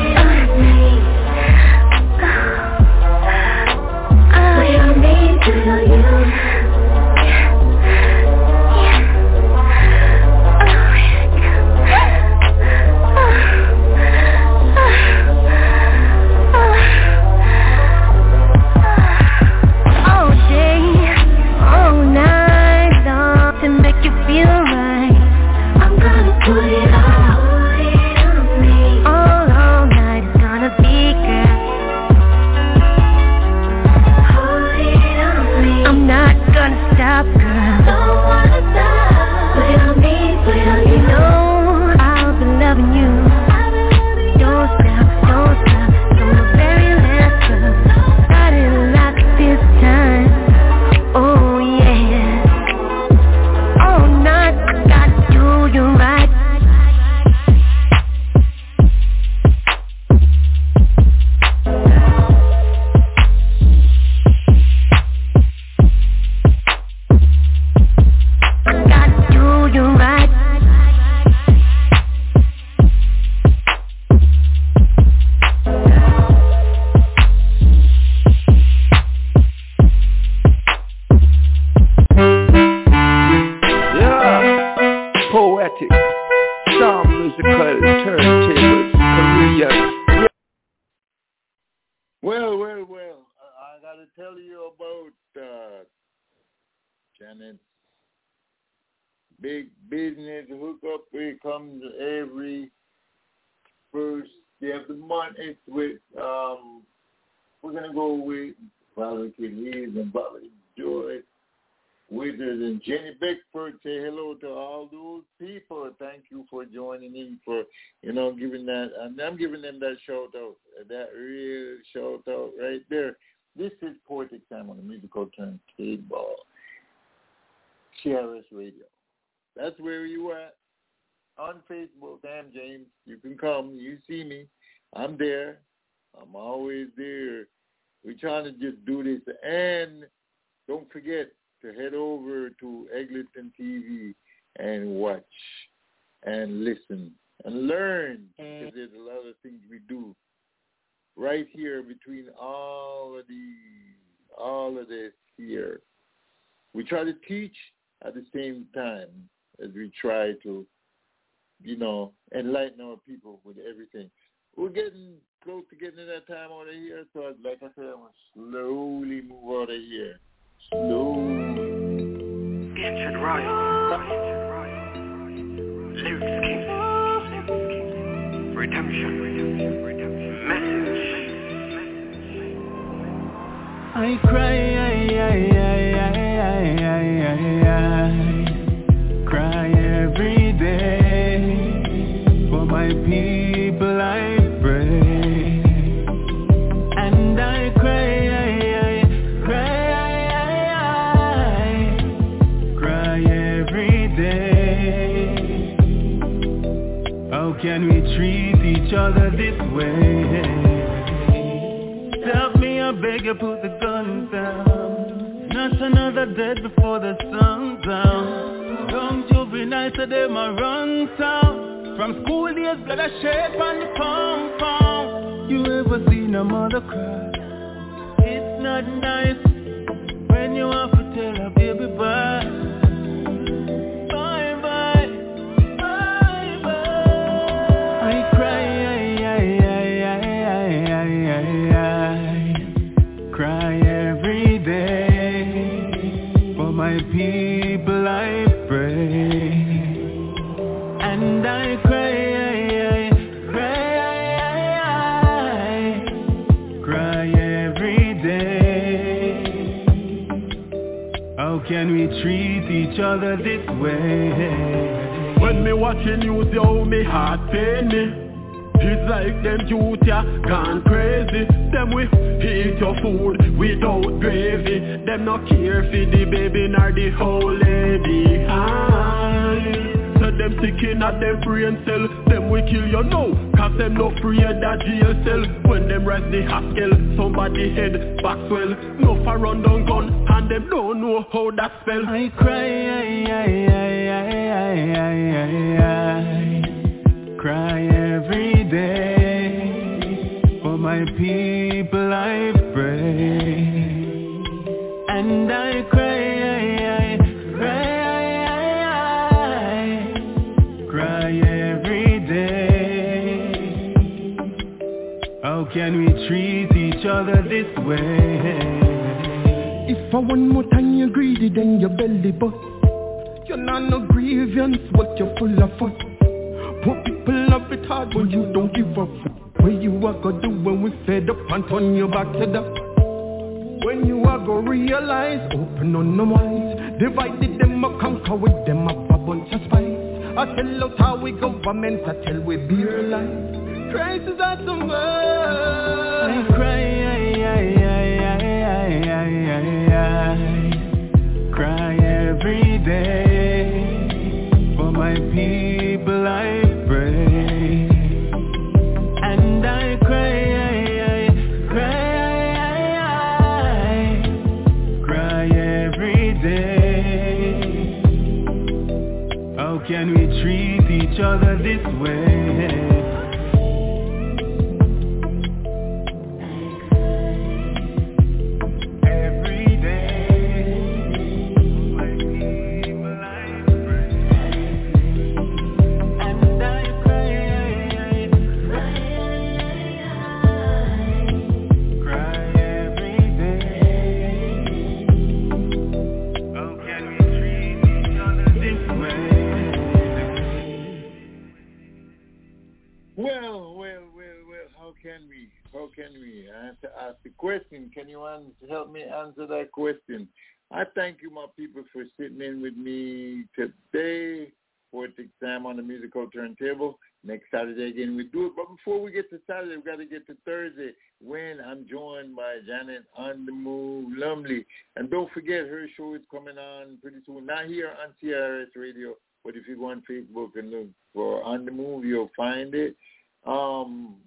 Put it on me, put it on you. Put it on, put it on me. All, all night it's gonna be, girl. Put it on me. I'm not gonna stop, girl. Don't wanna stop. Put it on me, put it on you. You know I'll be loving you. Don't stop, don't stop, from the very last love. Got it locked this time. Oh yeah. All night I gotta do you right. Well, well, well, I, I got to tell you about uh, Janet's big business hookup. It comes every first day of the month. It's with, um, we're going to go with Valerie Kid and Valerie Joy, Wizard and Jenny Beckford. Say hello to all those people. Thank you for joining in, for, you know, giving that, and I'm giving them that shout out, that real shout out right there. This is Poetic Time on the Musical Turntable, C R S Radio. That's where you are. On Facebook, I'm James. You can come. You see me. I'm there. I'm always there. We're trying to just do this. And don't forget to head over to Eglinton T V and watch and listen and learn, because there's a lot of things we do right here between all of these, all of this here. We try to teach at the same time as we try to, you know, enlighten our people with everything. We're getting close to getting to that time out of here, so like I said, I'm going to slowly move out of here. Slowly. Ancient Royal. Lyrics King. Redemption. Message. I cry, I, I, I, I, I, I, I cry every day. For my people I pray. And I cry, I, I cry each other this way. Stop me, I beg you, put the gun down. Not another dead before the sun's down. Young juvenile today my run town. From school days, blood I shed on the compound. You ever seen a mother cry? It's not nice when you have to tell a baby bye. People I pray, and I cry, cry, cry every day. How can we treat each other this way? When me watching you, yo, me heart pain me. It's like them youth ya gone crazy. Them we eat your food without gravy. Them not care for the baby nor the whole lady. Aye. So them sick in at them brain cell. Them we kill you now, cause them no free at that jail cell. When them rise the haskell, somebody head back swell. No for run down gun, and them don't know how that spell. I cry, I, I, I, I, I, I, I. Cry every day. For my people I pray. And I cry, I, I, cry, I, I, cry every day. How can we treat each other this way? If for one more time you're greedy, then your belly bust. You're not no grievance, but you're full of fuss. Poor people love it hard, but you don't give up. What you are gonna do when we fed up and turn you back to the? When you are gonna realize, open on the eyes. Divided them a conquer with them up a bunch of spies. I tell us how we government, I tell we beer life. Christ is at the mind. I cry, I, I, I, I, I, I, cry every day. For my people I pray. And I cry, I, I, cry, I, I, cry every day. How can we treat each other this way? How can we answer, ask the question? Can you answer, help me answer that question? I thank you, my people, for sitting in with me today. Poetic Sam on the musical turntable. Next Saturday again we do it. But before we get to Saturday, we've got to get to Thursday when I'm joined by Janet on the Move Lumley. And don't forget, her show is coming on pretty soon. Not here on C R S Radio, but if you go on Facebook and look for On the Move, you'll find it. Um...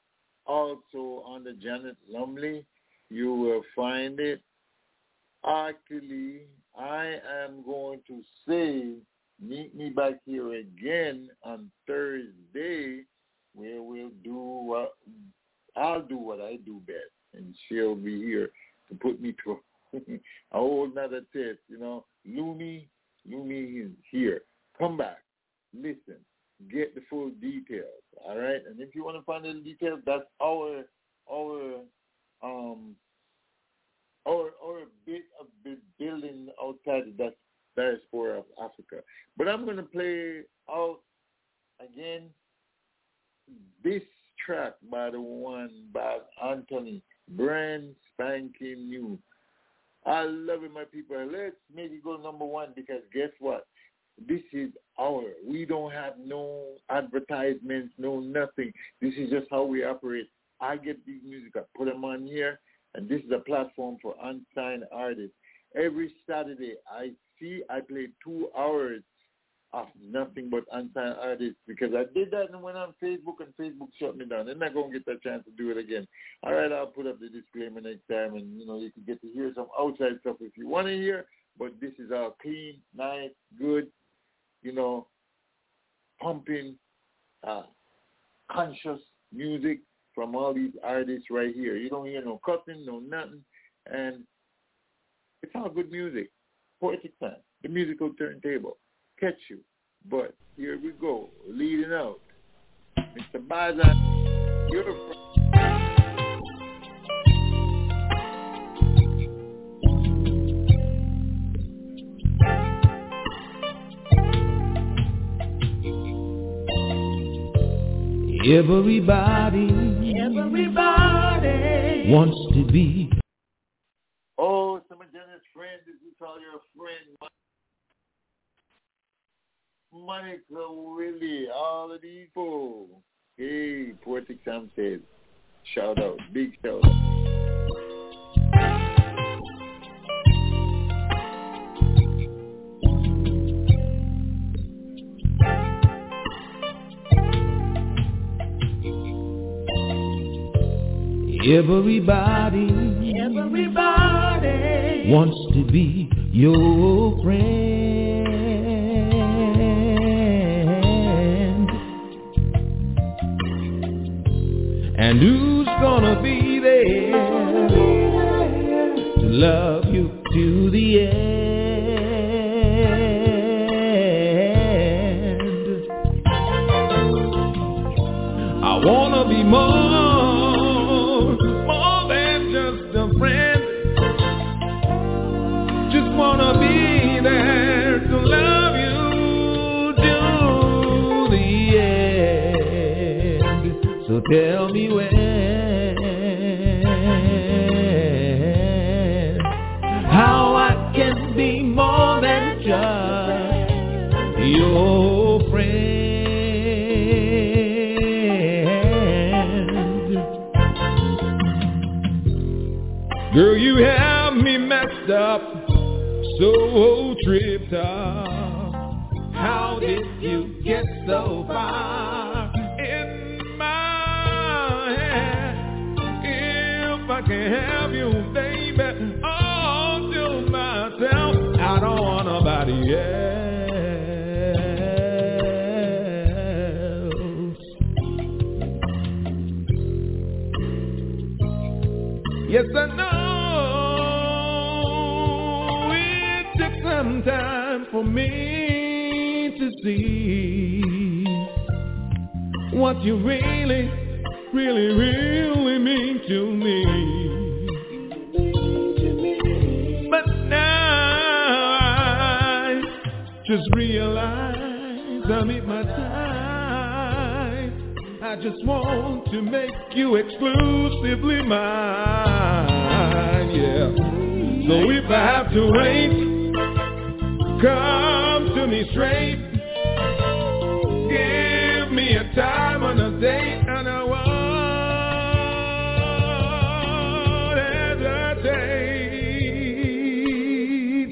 Also on the Janet Lumley, you will find it. Actually, I am going to say, meet me back here again on Thursday, where we'll do what, I'll do what I do best, and she'll be here to put me through a whole nother test, you know. Lumi, Lumi is here. Come back, listen. Get the full details, all right? And if you want to find the details, that's our our um our our bit of the building outside the diaspora of Africa. But I'm gonna play out again this track by the one by Anthony, brand spanking new. I love it, my people. Let's make it go number one, because guess what? This is our, we don't have no advertisements, no nothing. This is just how we operate. I get these music, I put them on here, and this is a platform for unsigned artists. Every Saturday, I see, I play two hours of nothing but unsigned artists because I did that and went on Facebook and Facebook shut me down. I'm not going to get that chance to do it again. All right, I'll put up the disclaimer next time and, you know, you can get to hear some outside stuff if you want to hear, but this is all clean, nice, good, you know, pumping, uh, conscious music from all these artists right here. You don't hear no cussing, no nothing, and it's all good music. Poetic Time, the musical turntable. Catch you. But here we go, leading out. Mister Bazan, you're from... Everybody, everybody wants to be. Oh, some of Jenna's friends, if you call your friend, Monica Willie, all of these people. Hey, Poetic Sam says, shout out, big shout out. Everybody, everybody wants to be your friend. And who's gonna be there to love you to the end? I wanna be more friend, just wanna be there to love you to the end. So tell me when, how I can be more than just your friend. Girl, you have me messed up, so tripped up. How did you get so far in my head? If I can have you, baby, all to myself, I don't want nobody else. Yes, I know. Some time for me to see what you really, really, really mean to me. But now I just realize I'm in my time. I just want to make you exclusively mine, yeah. So if I have to wait, come to me straight. Give me a time and a date, and I won't hesitate.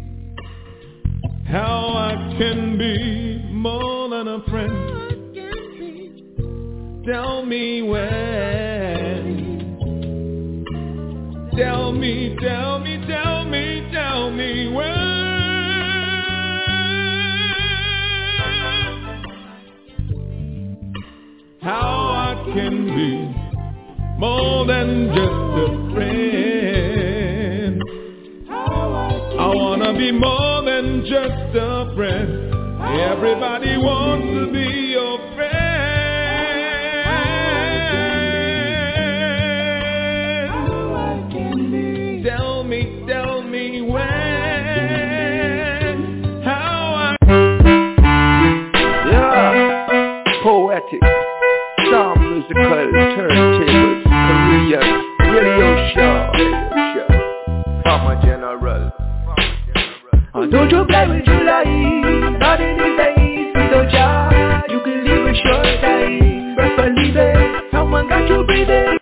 How I can be more than a friend. Tell me when. Tell me, tell me, tell me, tell me when. How I can be more than just a friend. I wanna be more than just a friend. Everybody wants to be your friend. Tell me, tell me when. How I... Yeah, poetic. Some musical turntables, Korean radio show, show. From a general. And don't you play with your life, not in the days without ya. You can live a short time, but believe it, someone got you breathing.